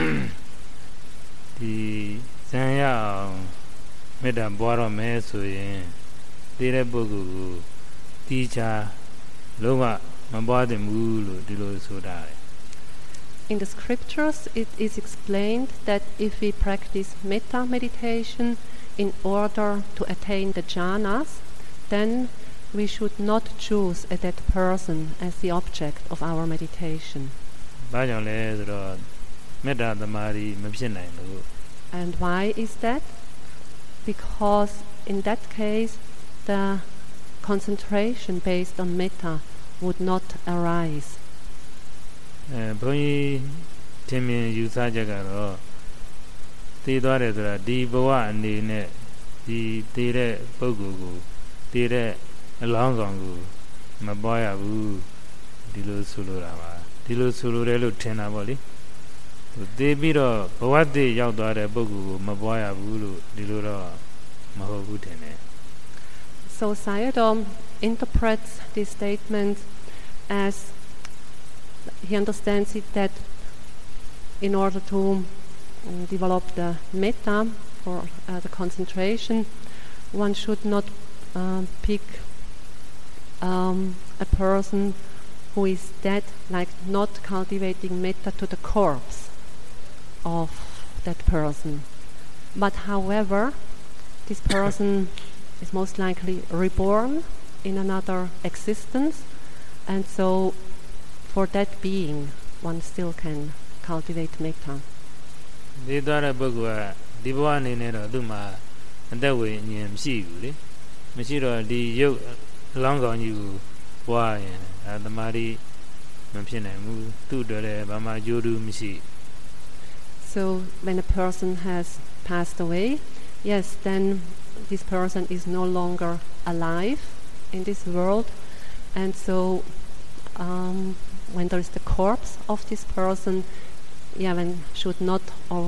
ဒီဇံရအောင်မေတ္တာပွားတော့မယ်ဆိုရင်တည်တဲ့ပုဂ္ဂိုလ်ကိုတီးချာလုံးဝမပွားသင့်ဘူးလို့ဒီလိုဆိုတာတယ်
In the scriptures it is explained that if we practice metta meditation, in order to attain the jhanas, then we should not choose a dead person as the object of our meditation.
ဘာကြောင့်လဲဆိုတော့မေတ္တာသမာဓိမဖြစ်နိုင်လို့
And why is that? Because in that case, the concentration based on metta would not arise.
အဲဘုန်းကြီးထင်မြင်ယူဆချက်ကတော့သိသွားတယ်ဆိုတာဒီဘဝအနေနဲ့ဒီသိတဲ့ပုဂ္ဂိုလ်ကိုသိတဲ့အလောင်းကောင်ကိုမပွားရဘူးဒီလိုဆိုလိုတာပါဒီလိုဆိုလိုတယ်လို့ထင်တာပေါ့လေသူသိပြီးတော့ဘဝတည်ရောက်သွားတဲ့ပုဂ္ဂိုလ်ကိုမပွားရဘူးလို့ဒီလိုတော့မဟုတ်ဘူးထင်တယ်
So Sayadaw interprets this statement as he understands it that in order to um, develop the metta or uh, the concentration, one should not uh, pick um, a person who is dead, like not cultivating metta to the corpse of that person. But however, this person is most likely reborn in another existence, and so for that being one still can cultivate metta.
ဒီသွားတဲ့ပုဂ္ဂိုလ်ကဒီဘဝအနေနဲ့တော့သူ့မှာအသက်ဝိညာဉ်မရှိဘူးလေမရှိတော့ဒီရုပ်အလောင်းကောင်ကြီးကိုပွားရင်အဲသမာဓိမဖြစ်နိုင်ဘူးသူ့အတွက်လည်းဘာမှအကျိုးတူမရှိ
So when a person has passed away, yes, then this person is no longer alive in this world, and so um, when there is the corpse of this person, yeah, one should not, or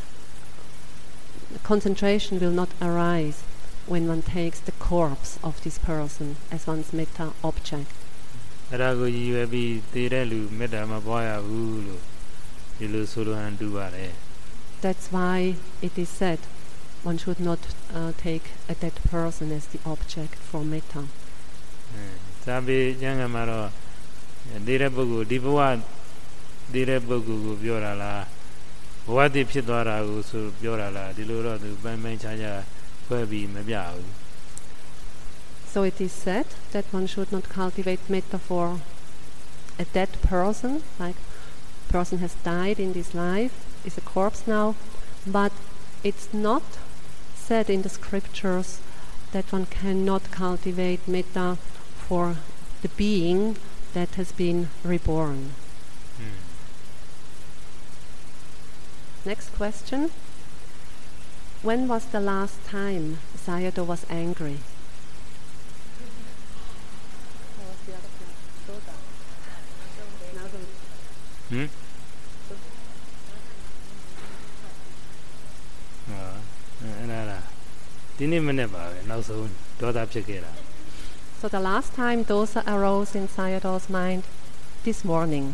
concentration will not arise when one takes the corpse of this person as one's metta object.
အဲ့ဒါကိုရည်ရွယ်ပြီးတည်တဲ့လူမေတ္တာမပွားရဘူးလို့ဒီလိုဆိုလိုဟန်တူပါတယ်
That's why it is said one should not uh, take a dead person as the object for metta.
သာပေကျမ်းဂန်မှာတော့တည်တဲ့ပုဂ္ဂိုလ်ဒီဘဝတည်တဲ့ပုဂ္ဂိုလ်ကိုပြောတာလားဘဝတည်ဖြစ်သွားတာကိုဆိုပြောတာလားဒီလိုတော့သူပိုင်းပိုင်းခြားခြားခွဲပြီးမပြဘူး
So it is said that one should not cultivate metta for a dead person, like person has died in this life, is a corpse now, but it's not said in the scriptures that one cannot cultivate metta for the being that has been reborn.
Hmm.
Next question. When was the last time Sayadaw was angry?
Hmm? Ah,အဲ့ဒါဒီနေ့မနေ့ပါပဲနောက်ဆုံးဒေါသဖြစ်ခဲ့တာ
So the last time dosa arose in Sayadaw's mind this morning.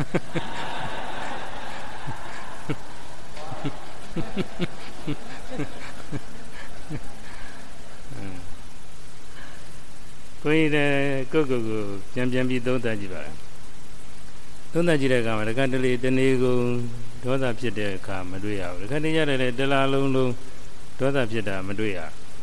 ကိုယ်လည်းကိုယ့်ကိုယ်ကိုပြန်ပြန်ပြီးသုံးသပ်ကြည့်ပါလားသုံးသပ်ကြည့်တဲ့အခါမှာတခါတလေတနေ့ကုန်ဒေါသဖြစ်တဲ့အခါမတွေ့ရဘူးတခါတလေရတယ်လေတလားလုံးလုံးဒေါသဖြစ်တာမတွေ့ရ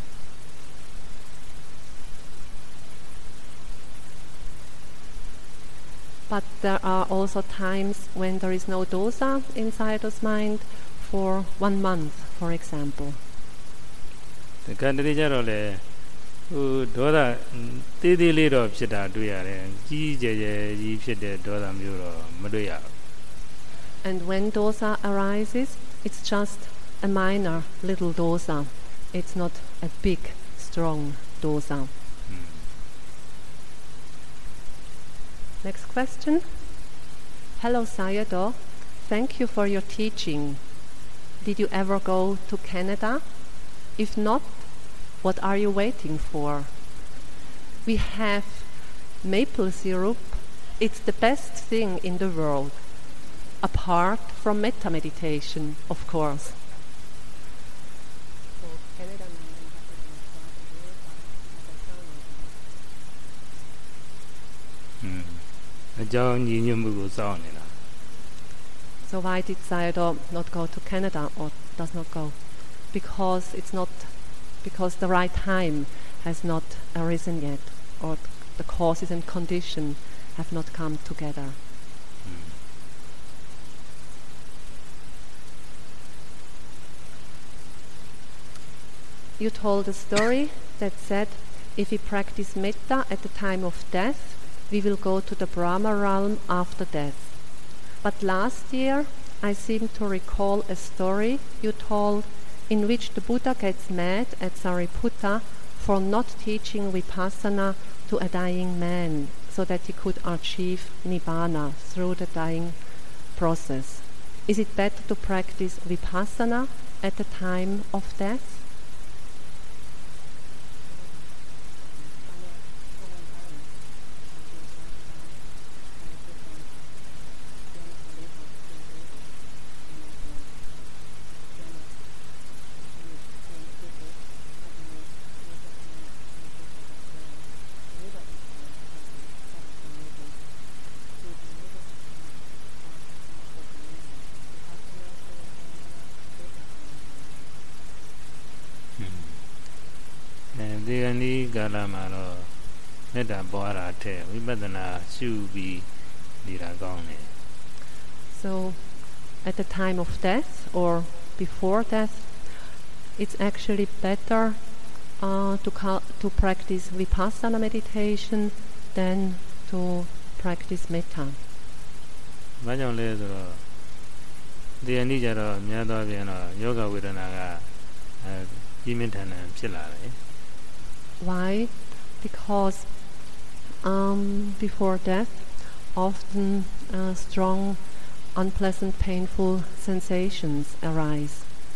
But there are also times when there is no dosa in Sayadaw's mind for one month, for example.
တခါတလေကျတော့လေဟိုဒေါသတေးသေးလေးတော့ဖြစ်တာတွေ့ရတယ်ကြီးကျယ်ကျယ်ကြီးဖြစ်တဲ့ဒေါသမျိုးတော့မတွေ့ရဘူး
And when dosa arises, it's just a minor little dosa. It's not a big, strong dosa.
Hmm.
Next question. Hello Sayadaw, thank you for your teaching. Did you ever go to Canada? If not, what are you waiting for? We have maple syrup. It's the best thing in the world. Apart from metta meditation, of course.
Hmm. အကြောင်းညီညွတ်မှုကိုစောင့်နေတာ
So why did Sayadaw not go to Canada or does not go? Because it's not because the right time has not arisen yet, or the causes and conditions have not come together. You told a story that said if we practice metta at the time of death, we will go to the Brahma realm after death. But last year I seem to recall a story you told in which the Buddha gets mad at Sariputta for not teaching Vipassana to a dying man so that he could achieve Nibbana through the dying process. Is it better to practice Vipassana at the time of death? So, at the time of death or before death, it's actually better uh, to ca- to practice Vipassana meditation than to practice metta. Why? Because um, before death, often uh, strong, unpleasant, painful sensations arise.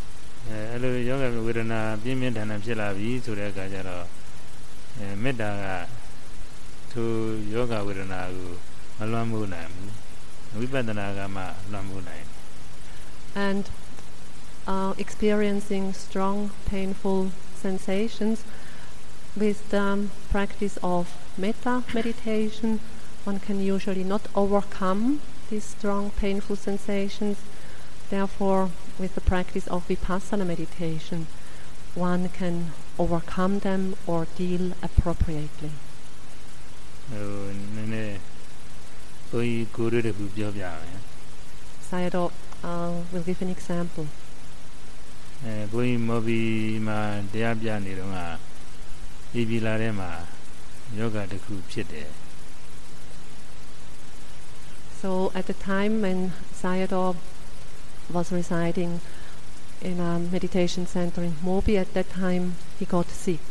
And uh, experiencing strong, painful sensations with the practice of metta meditation, one can usually not overcome these strong, painful sensations. Therefore, with the practice of Vipassana meditation, one can overcome them or deal appropriately. Sayadaw uh, will give an example. So at the time when Sayadaw was residing in a meditation center in Mobi, at that time he got sick.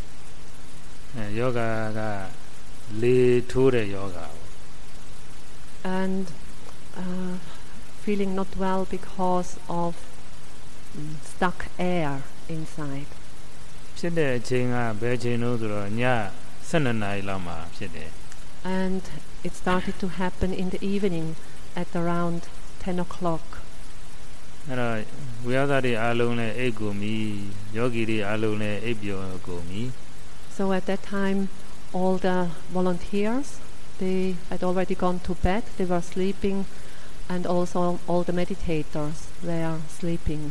And uh, feeling not well because of mm, stuck air inside. And it started to happen in the evening at around ten o'clock. So at that time, all the volunteers, they had already gone to bed, they were sleeping, and also all the meditators were sleeping.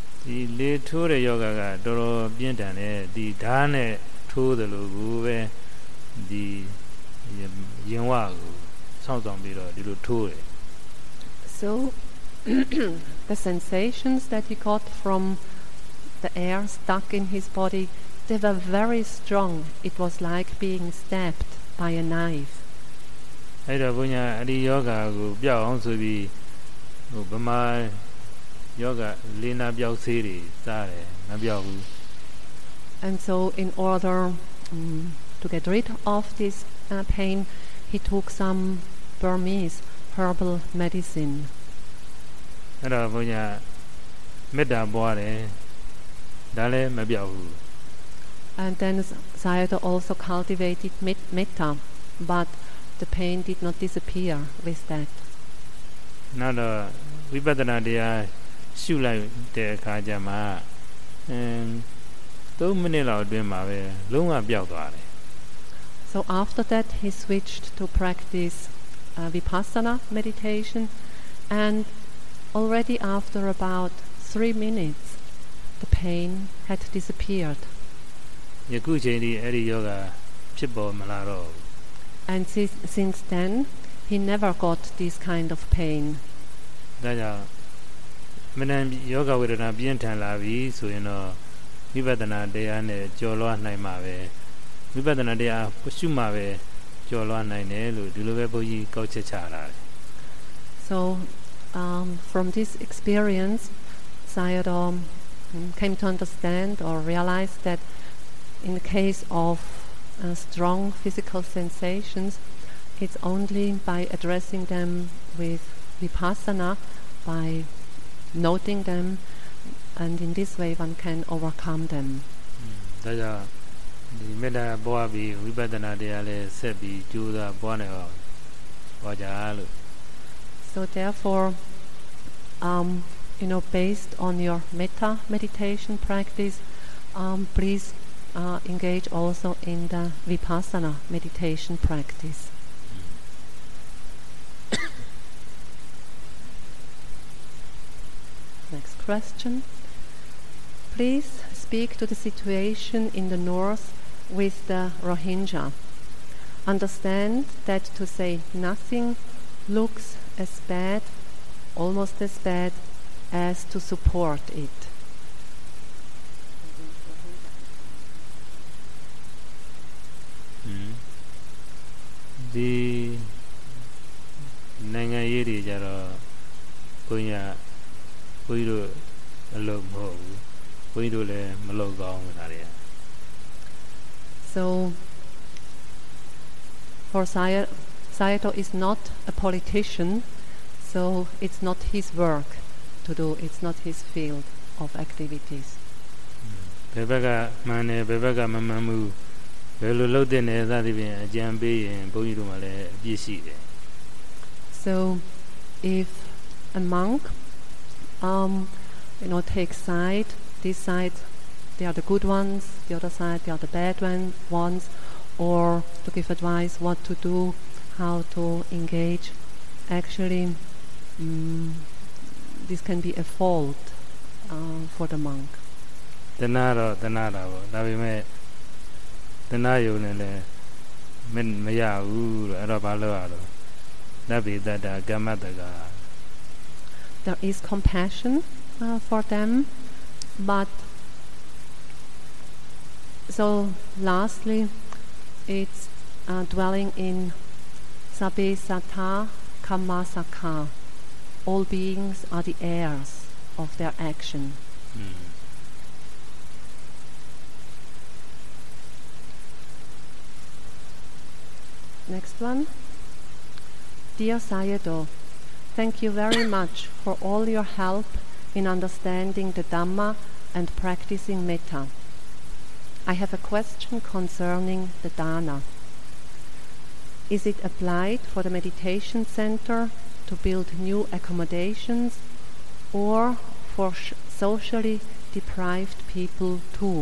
So the sensations that he got from the air stuck in his body, they were very strong. It was like being stabbed by a knife. And so in order um, to get rid of this uh, pain, he took some Burmese herbal medicine. And then Sayadaw also cultivated met- metta, but the pain did not disappear with that. So after that he switched to practice uh, Vipassana meditation, and already after about three minutes the pain had disappeared.
ယခုချိန်ဒီအဲ့ဒီယောဂဖြစ်ပေါ်မလာတော့
And since, since then, he never got this kind of pain.
ဒါကြောင့်မနယောဂဝေဒနာပြင်းထန်လာပြီဆိုရင်တော့ဝိပဿနာတရားနဲ့ကြော်လွှားနိုင်မှာပဲဝိပဿနာတရားရှုမှပဲကြော်လွှားနိုင်တယ်လို့ဒီလိုပဲဘုန်းကြီးကောက်ချက်ချတာ
So um, from this experience, Sayadaw came to understand or realize that in the case of uh, strong physical sensations, it's only by addressing them with vipassana, by noting them, and in this way one can overcome them.
ဒါကြောင့်ဒီမေတ္တာပွားပြီးဝိပဿနာတရားလည်းဆက်ပြီးကြိုးစားပွားနေအောင်ဟောကြားလို့
So therefore, um, you know, based on your metta meditation practice, um, please uh, engage also in the vipassana meditation practice. Next question. Please speak to the situation in the north with the Rohingya. Understand that to say nothing looks as bad, almost as bad, as to support it.
Mm. ဒီနိုင်ငံရေးတွေကြတော့ဘုန်းကြီးဘုန်းကြီးတို့အလုပ်မဟုတ်ဘူးဘုန်းကြီးတို့လည်းမလုပ်ကောင်းဘူးဒါတွေက
So for Saya- Sayadaw is not a politician, so it's not his work to do, it's not his field of activities.
ဘယ်ဘက်ကမှန်တယ်ဘယ်ဘက်ကမမှန်ဘူးဘယ်လိုလုပ်တဲ့နေသသဖြင့်အကြံပေးရင်ဘုန်းကြီးတို့မှလည်းအပြည့်ရှိတယ်
So if a monk um, you know, takes side, this side they are the good ones, the other side they are the bad one, ones, or to give advice what to do, how to engage, actually um, this can be a fault uh, for the monk.
တဏှာတော့တဏှာတာပေါ့ဒါပေမဲ့တဏှာယုံနဲ့လည်းမမရဘူးလို့အဲ့တော့ဘာလို့ရတော့နဗ္ဗေတ္တကမ္မတက
There is compassion uh, for them, but so lastly it's uh, dwelling in sabbe sattva kamma sakha. All beings are the heirs of their action.
Mm.
Next one. Dear Sayadaw, thank you very much for all your help in understanding the Dhamma and practicing metta. I have a question concerning the dana. Is it applied for the meditation center to build new accommodations or for sh- socially deprived people too?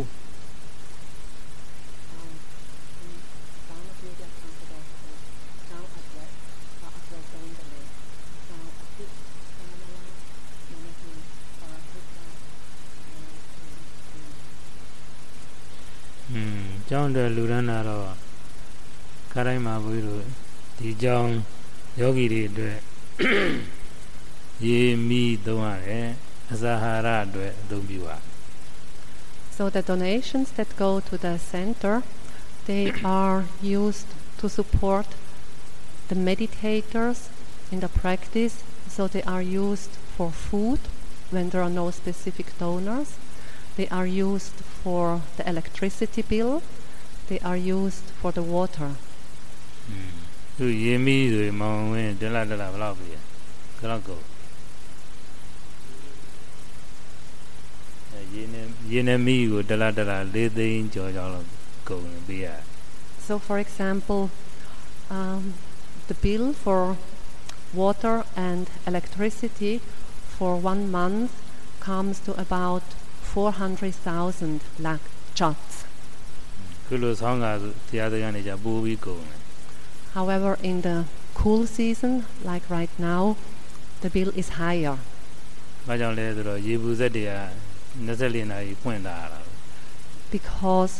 Hmm. ကျောင်းတွေလူရန်လာတော့ခရိုင်းမှာဘုရားတို့ဒီကျောင်းယောဂီတွေအတွက်ရေမီသုံးရတယ်အစာဟာရအတွက်အသုံးပြုရ
So the donations that go to the center, they are used to support the meditators in the practice. So they are used for food when there are no specific donors. They are used for the electricity bill. They are used for the water.
သူရေမီဆိုမောင်ဝင်ဒလဒလဘလောက်ပြီကတော့ကိုရေနဲ့ရေနဲ့မီကိုဒလဒလ၄သိန်းကျော်ကျော်လောက်ကုန်ပေးရ
So for example, um, the bill for water and electricity for one month comes to about four hundred thousand lakh chats.
ခုလိုဆောင်းကတရားစခန်းနေကြပိုးပြီးကုန်တယ်
However, in the cool season, like right now, the bill is higher.
ဘာကြောင့်လဲဆိုတော့ရေဘူးစက်တွေက၂၄နာရီဖွင့်လာတာ
Because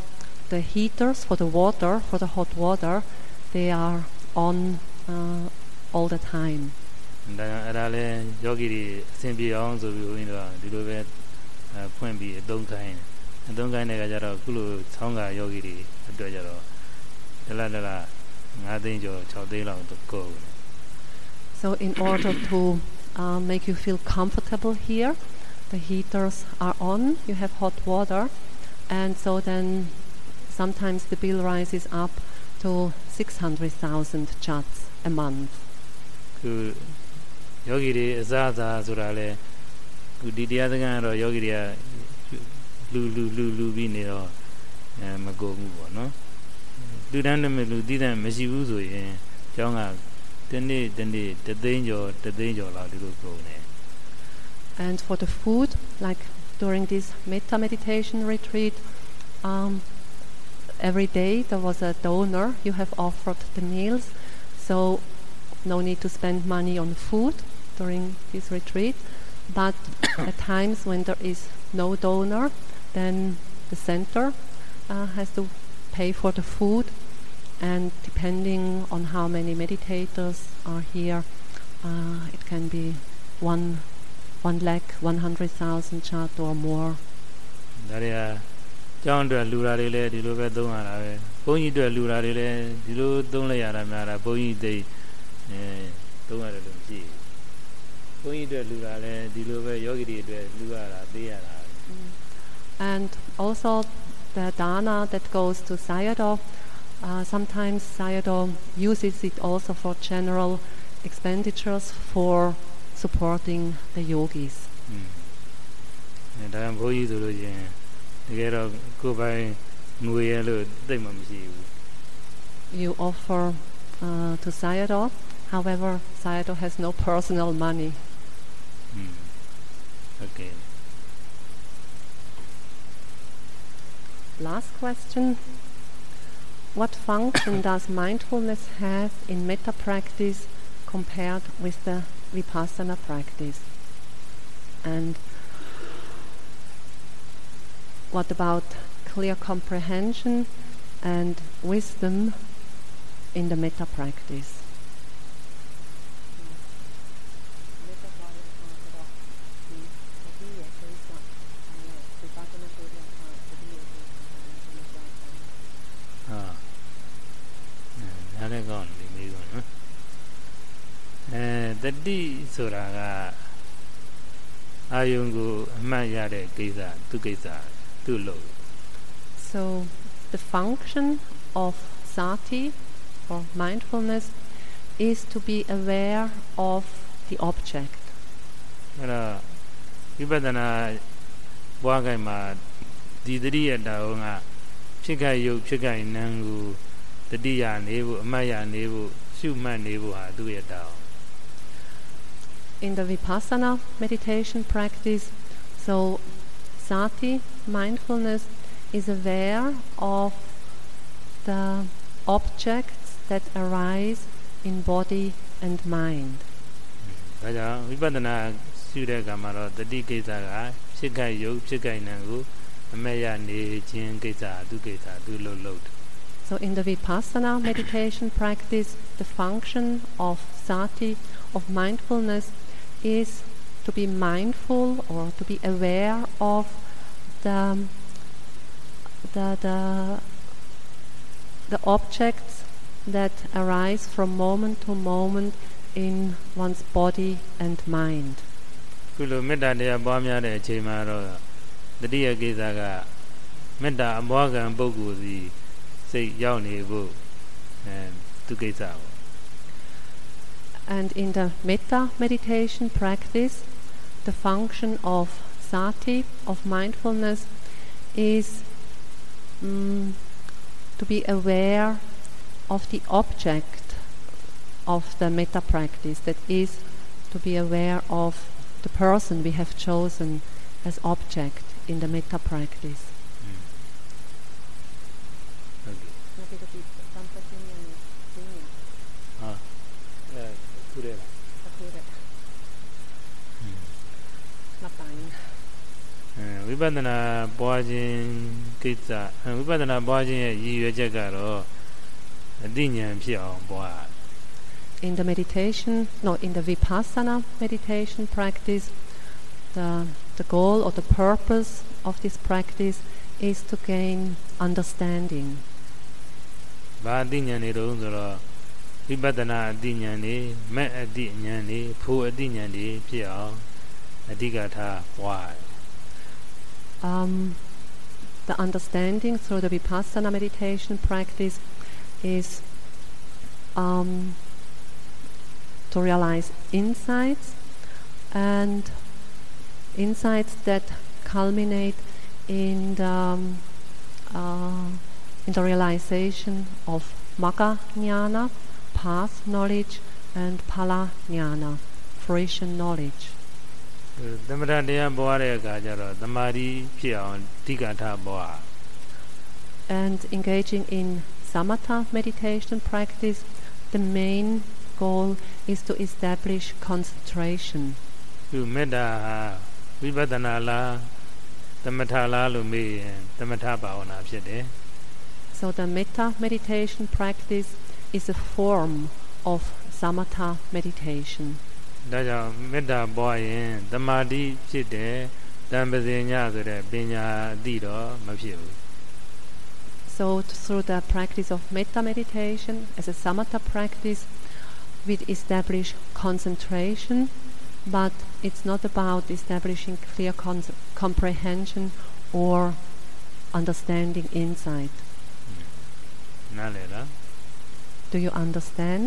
the heaters for the water, for the hot water, they are on uh, all the time.
ဒါအဲ့ဒါလဲယောဂီတွေအဆင်ပြေအောင်ဆိုပြီးဘုန်းကြီးတို့ကဒီလိုပဲဖွင့်ပြီးအသုံးခိုင်းအသုံးခိုင်းတဲ့အခါကျတော့ခုလိုဆောင်းကယောဂီတွေအတွက်ကျတော့ဒလဒလfiveသိန်းကျော်sixသိန်းလောက်ကုန်
So in order to uh, make you feel comfortable here, the heaters are on, you have hot water, and so then sometimes the bill rises up to six hundred thousand chats a month.
ခုယောဂီတွေအစားအစာဆိုတာလဲခုဒီတရားစခန်းကတော့ယောဂီတွေကလူလူလူလူပြီးနေတော့အဲမကုန်ဘူးပေါ့နော်လူတန်းနဲ့လူတည်တန်းမရှိဘူးဆိုရင်ကျောင်းကတနေ့တနေ့တသိန်းကျော်တသိန်းကျော်လောက်ဒီလိုကုန်တယ်
And for the food, like during this metta meditation retreat, um, every day there was a donor. You have offered the meals, so no need to spend money on food during this retreat. But at times when there is no donor, then the center uh, has to pay for the food, and depending on how many meditators are here, uh, it can be one one lakh, one hundred thousand chat or more.
ဒါတွေကကျောင်းအတွက်လူလာတွေလည်းဒီလိုပဲသုံးရတာပဲဘုန်းကြီးအတွက်လူလာတွေလည်းဒီလိုသုံးလိုက်ရတာများတာဘုန်းကြီးသိအဲသုံးရတယ်လို့မရှိဘူးဘုန်းကြီးအတွက်လူလာလည်းဒီလိုပဲယောဂီတွေအတွက်လူရတာသိရတာ
And also the dana that goes to Sayadaw, uh, sometimes Sayadaw uses it also for general expenditures for supporting the yogis.
အဲဒါဘုန်းကြီးဆိုလို့ချင်းတကယ်တော့ကိုယ်ပိုင်ငွေရလို့သိမှမရှိဘူး
You offer uh, to Sayadaw, however, Sayadaw has no personal money.
Hmm. Okay.
Last question. What function does mindfulness have in metta practice compared with the vipassana practice? And what about clear comprehension and wisdom in the metta practice?
Ah. That is gone. Eh, the D Suraga Ayungu Mayare Giza, to Giza, too low.
So the function of sati or mindfulness is to be aware of the object.
Vipadana Wagama Didri at Daunga Chika Yu Chika Nangu, the Dia Nebu, Maya Nebu, Suman Nebu, do it down.
In the vipassana meditation practice, so sati, mindfulness, is aware of the objects that arise in body and mind.
Vipadana Sudagamara, the Diketa, Chika Yu, Chika Nangu, Maya Ne, Chin Geta, do Geta, do load.
So in the vipassana meditation practice, the function of sati, of mindfulness, is to be mindful or to be aware of the the the, the objects that arise from moment to moment in one's body and mind.
Kulo metta deya pawmya de achain ma ro tatiya kisa ka metta amwakan puggol si sait yauk ne pho eh tu kisa po.
And in the metta meditation practice, the function of sati, of mindfulness, is mm, to be aware of the object of the metta practice, that is, to be aware of the person we have chosen as object in the metta practice.
Mm. Okay. Ah. Yeah. ဝိပဿနာပွားခြင်းကိစ္စဝိပဿနာပွားခြင်းရဲ့ရည်ရွယ်ချက်ကတော့အသိဉာဏ်ဖြစ်အောင်ပွား
In the meditation, no, in the Vipassana meditation practice, the the goal or the purpose of this practice is to gain understanding.
ဘာအသိဉာဏ်တွေတုံးဆိုတော့ဝိပဿနာအသိဉာဏ်တွေမဲ့အသိဉာဏ်တွေဖို့အသိဉာဏ်တွေဖြစ်အောင်အဓိကထားပွား
Um, the understanding through the Vipassana meditation practice is um, to realize insights and insights that culminate in the, um, uh, in the realization of Magga Jnana, path knowledge, and Phala Jnana, fruition knowledge.
သမထတရားပွားတဲ့အခါကျတော့သမာဓိဖြစ်အောင်အဓိကထားပွား
And engaging in samatha meditation practice, the main goal is to establish concentration.
သူမေတ္တာဟာဝိပဿနာလားသမထလားလို့မေးရင်သမထဘာဝနာဖြစ်တယ်
So the metta meditation practice is a form of samatha meditation.
ဒါကြောင့်မေတ္တာပွားရင်သမာဓိဖြစ်တယ်တံပဇင်ညဆိုတဲ့ပညာအသိတော့မဖြစ်ဘူး
So t- through the practice of metta meditation as a samatha practice, we establish concentration, but it's not about establishing clear con- comprehension or understanding insight.
နားလည်လား
Do you understand?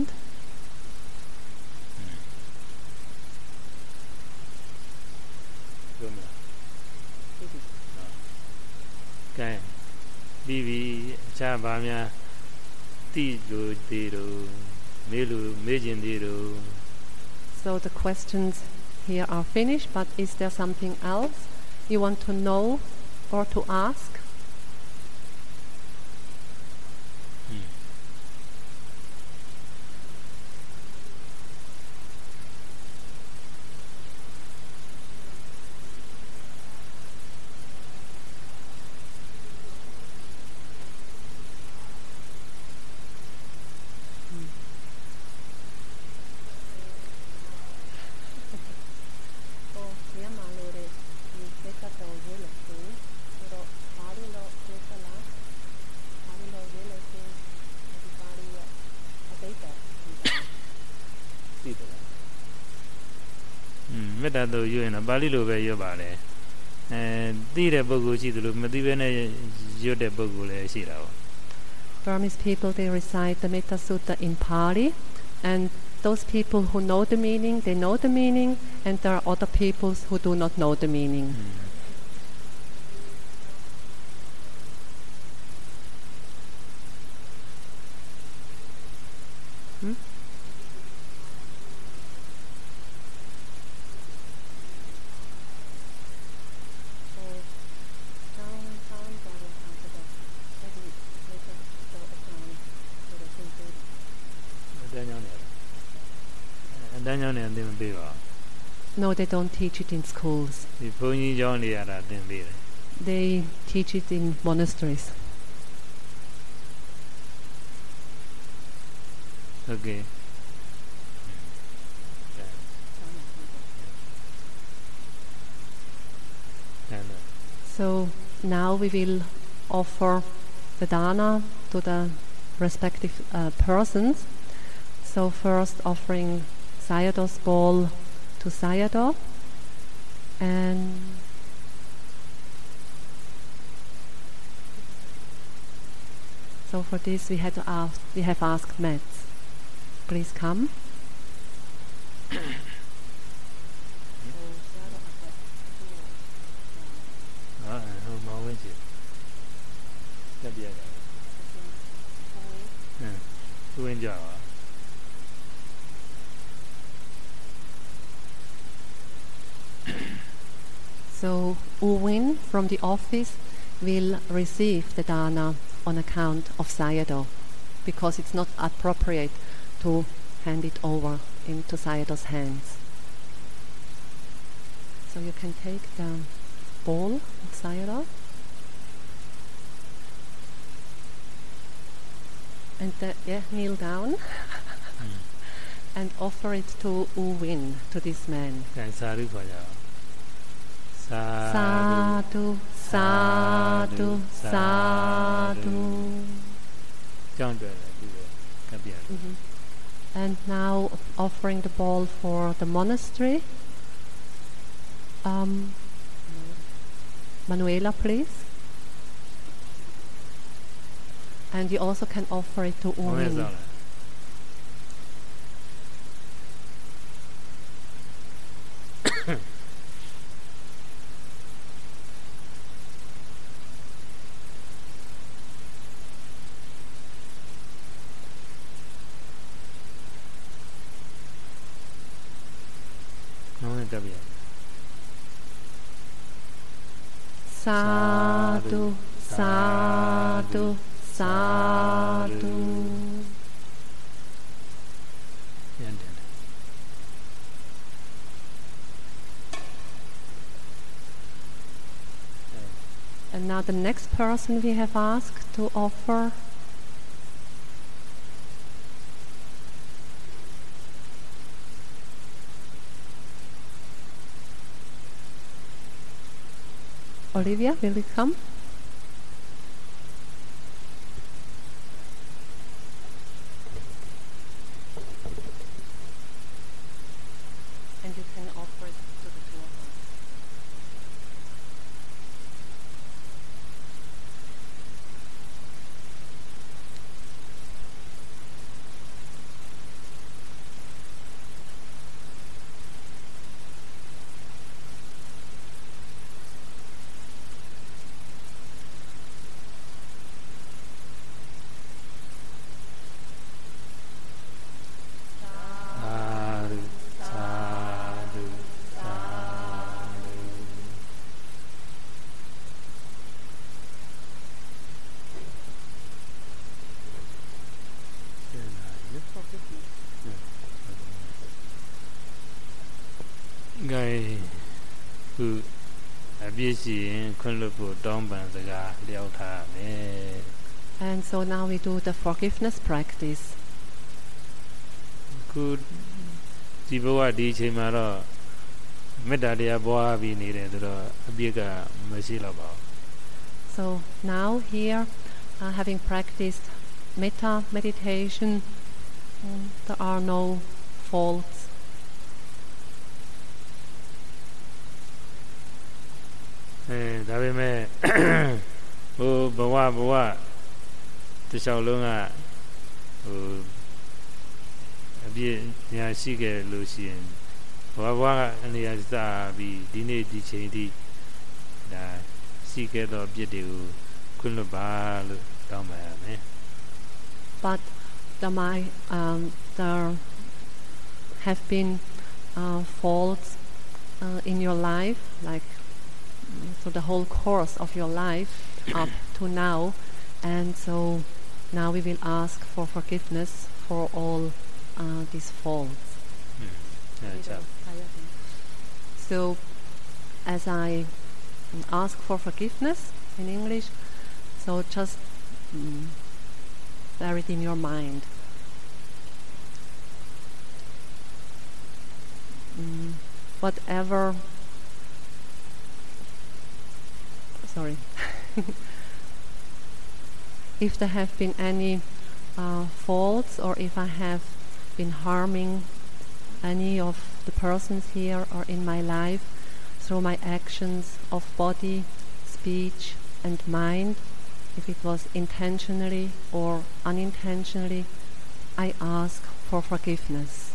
Good. Okay. ပြီးပြီအခြားဘာများတိလို့သေးတော့မေးလို့မေးခြင်းသေးတော့
So the questions here are finished, but is there something else you want to know or to ask?
Hmm. မေတ္တာတို့ရွတ်ရင်တော့ပါဠိလိုပဲရွတ်ပါတယ်အဲသိတဲ့ပုဂ္ဂိုလ်ရှိသလိုမသိဘဲနဲ့ရွတ်တဲ့ပုဂ္ဂိုလ်လည်းရှိတာပေါ့
Burmese people, they recite the Metta Sutta in Pali, and those people who know the meaning, they know the meaning, and there are other people who do not know the meaning. Hmm? No, they don't teach it in schools. They teach it in monasteries.
Okay.
So now we will offer the dana to the respective uh, persons. So first offering Sayadaw's ball to Sayadaw, and so for this we had to ask. We have asked Mats. Please come. So U Win from the office will receive the dana on account of Sayadaw, because it's not appropriate to hand it over into Sayadaw's hands. So you can take the bowl of sayadaw. And uh, yeah, kneel down
mm.
and offer it to U Win, to this man.
Okay, sadhu for you.
Sadhu, sadhu, sadhu. Mm-hmm. And now offering the bowl for the monastery. Um, Manuela, please. And you also can offer it to U Win. Sadhu, sadhu, sadhu. And now the next person we have asked to offer. Olivia, will you come? And you can offer it to the two of us.
Guy who abuse Kunlupu Domban Zaga Liota.
And so now we do the forgiveness practice.
Good Tiboa D. Chimaro Medalia Boa be needed a bigger Masilaba.
So now here, uh, having practiced metta meditation, um, there are no faults.
Eh, Davime Oh, Bawa Bawa the Shaolunga oh, a bit near Sige Lucian. Bawa and the Azda be Dine di Chedi that Sige or Bidu Kunaba Dama.
But there might um, there have been uh, faults uh, in your life, like so the whole course of your life up to now, and so now we will ask for forgiveness for all uh, these faults.
Mm. Yeah,
so as I ask for forgiveness in English, so just mm, bear it in your mind. Mm, whatever sorry if there have been any uh, faults, or if I have been harming any of the persons here or in my life through my actions of body, speech and mind, if it was intentionally or unintentionally, I ask for forgiveness.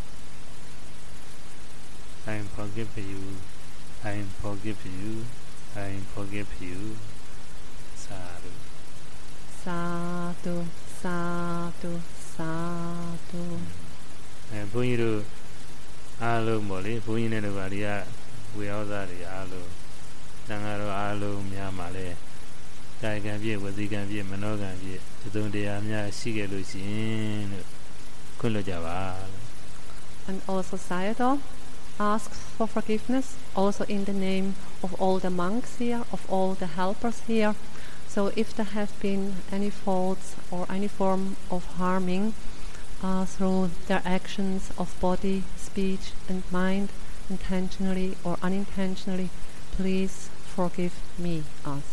I forgive you. I forgive you. I forgive you. Sadhu.
Sadhu, sadhu, sadhu.
Eh, Bunyiru Alu Moli, Bunyine Varia, we all that Alu. Nangaro Alu Miamale. I can be with the can be a monogan, to do the Amia Sige Lucin Kunlojava.
And also Sayadaw, asks for forgiveness, also in the name of all the monks here, of all the helpers here. So if there have been any faults or any form of harming uh, through their actions of body, speech and mind, intentionally or unintentionally, please forgive me, us.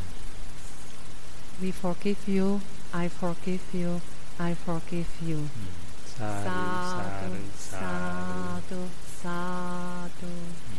We forgive you, I forgive you, I forgive you. Sadhu, sadhu, sadhu.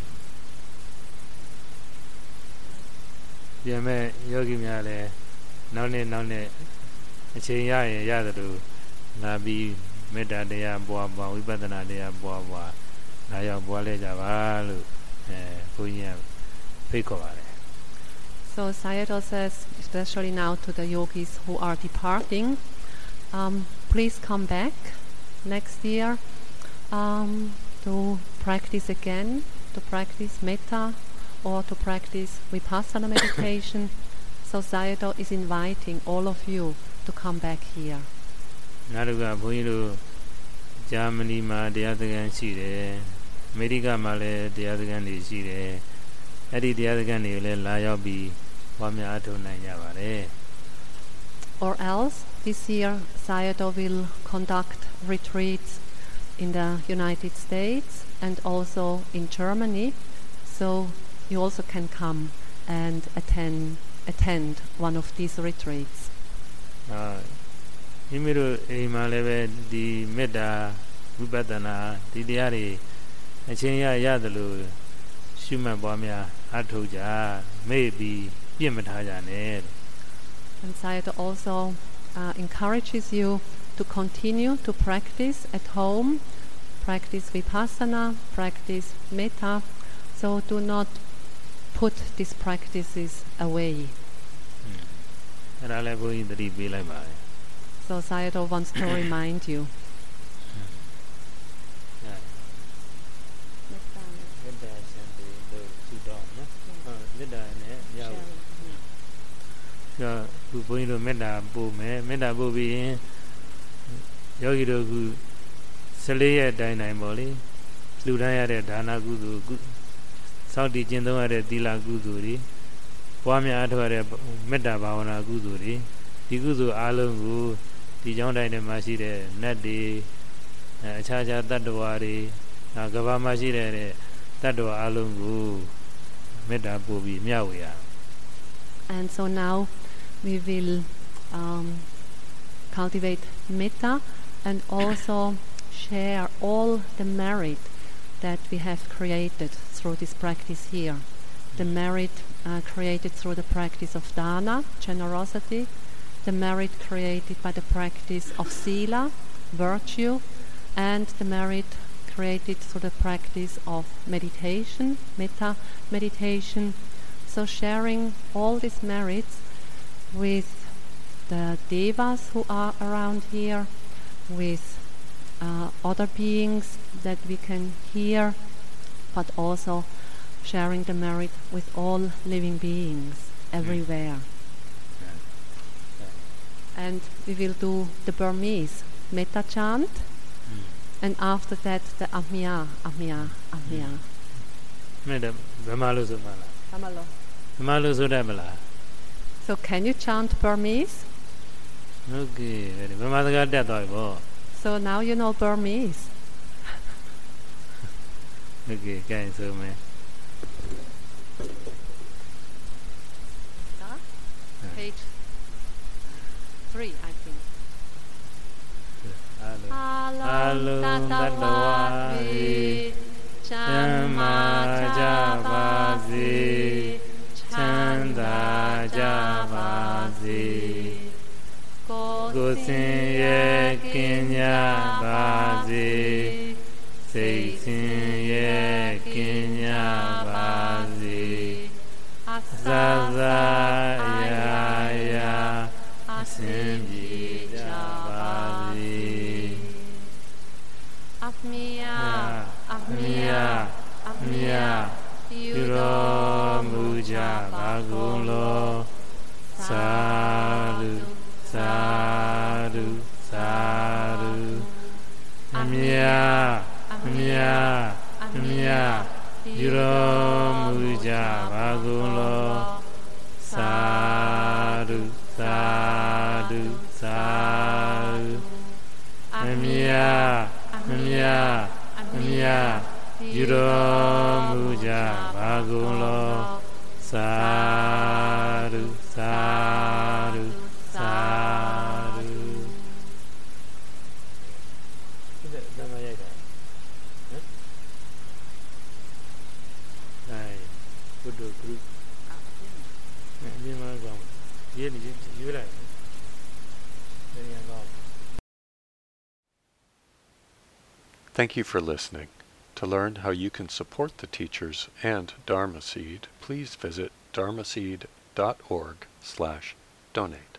ပြန်မဲ့ယောဂီများလည်းနောက်နေ့နောက်နေ့အချိန်ရရင်ရတယ်လို့လာပြီးမေတ္တာတရားပွားပွားဝိပဿနာတရားပွားပွားလာရောက်ပွားလဲကြပါလို့အဲဘုန်းကြီးကဖိတ်ခေါ်ပါတယ်
So Sayadaw says, especially now to the yogis who are departing, um, please come back next year um, to practice again, to practice metta or to practice vipassana meditation. So Sayadaw is inviting all of you to come back here.
နောက်တစ်ခါဘုန်းကြီးတို့ဂျာမနီမှာတရားစခန်းရှိတယ်အမေရိကမှာလည်းတရားစခန်းတွေရှိတယ်အဲ့ဒီတရားစခန်းတွေကိုလည်းလာရောက်ပြီးပွားများအထောက်နိုင်ကြပါတယ်
Or else this year Sayadaw will conduct retreats in the United States and also in Germany, so you also can come and attend attend one of these retreats.
အာမိမိတို့အိမ်မှာလည်းပဲဒီမေတ္တာဝိပဿနာဒီတရားတွေအချင်းရရတယ်လို့ရှုမှတ်ပွားများအထောက်ကြမေ့ပြီးပြစ်မထားကြနဲ့
And Sayadaw also uh, encourages you to continue to practice at home, practice vipassana, practice metta, so do not put these practices away.
အဲ့ဒါလည်းဘုန်းကြီးသတိပေးလိုက်ပါတယ်
So Sayadaw wants to remind you.
မေတ္တာစံတေလို့ဆုတောင်းနော်ဟုတ်မေတ္တာနဲ့ရောက်ဆိုခုဘုန်းကြီးတို့မေတ္တာပို့မယ်မေတ္တာပို့ပြီးရင်ယောဂီတို့ခုสิบสี่ရက်တိုင်းတိုင်းပေါ့လေလှူဒန်းရတဲ့ဒါနကုသိုလ်စောင့်တည်ကျင့်သုံးရတဲ့သီလကုသိုလ်တွေပွားများအထောက်ရတဲ့မေတ္တာဘာဝနာကုသိုလ်တွေဒီကုသိုလ်အားလုံးကိုဒီကြောင်းတိုင်းထဲမှာရှိတဲ့နတ်တွေအခြားခြားတတ္တဝါတွေကဘာမှရှိတဲ့တတ္တဝါအားလုံးကိုမေတ္တာပို့ပြီးမျှဝေရ
And so now we will um, cultivate metta and also share all the merit that we have created through this practice here. The merit uh, created through the practice of dana, generosity, the merit created by the practice of sila, virtue, and the merit created through the practice of meditation, metta meditation. So sharing all these merits with the devas who are around here, with uh, other beings that we can hear, but also sharing the merit with all living beings everywhere. And we will do the Burmese metta chant, and after that the Ahmiya, Ahmiya, Ahmiya.
မေတ္တာဘယ်မှာလို့ဆိုမှလား
Kamalo.
ဘယ်မှာလို့ဆိုတတ်မလား
So can you chant Burmese?
ဟုတ်ကဲ့ဘယ်မှာစကားတက်သွားပြီပေါ့
So now you know Burmese.
ဟုတ်ကဲ့ကြိုင်ဆိုမယ်
Page three, I think.
အားလုံးတတ္တဝါတွေချမ်းသာကြပါစေချမ်းသာကြပါစေကိုယ်စင်ရဲ့ကင်းကြပါစေစိတ်စင်ရဲ့ကင်းကြပါစေသာသာရာရာအစဉ်ပြေကြပါစေ
Ahmiya,
Ahmiya, Ahmiya, Yuro Muja Bagulo, Sadhu, Sadhu, Sadhu, Ahmiya, Ahmiya, အမြပြုတော်မူကြပါကုန်လောသာဓုသာဓုသာဓုအမြအမြအမြပြုတော်မူကြပါကုန်လောသာဓုသာဓုသာဓုဒီကတည်းကရိုက်တာနော်အဲဘုဒ္ဓဂရုအမြင်မှကောင်းရေးနေရေးလိုက်တယ်ဉာဏ်ကောင်း
Thank you for listening. To learn how you can support the teachers and Dharma Seed, please visit dharmaseed dot org slash donate.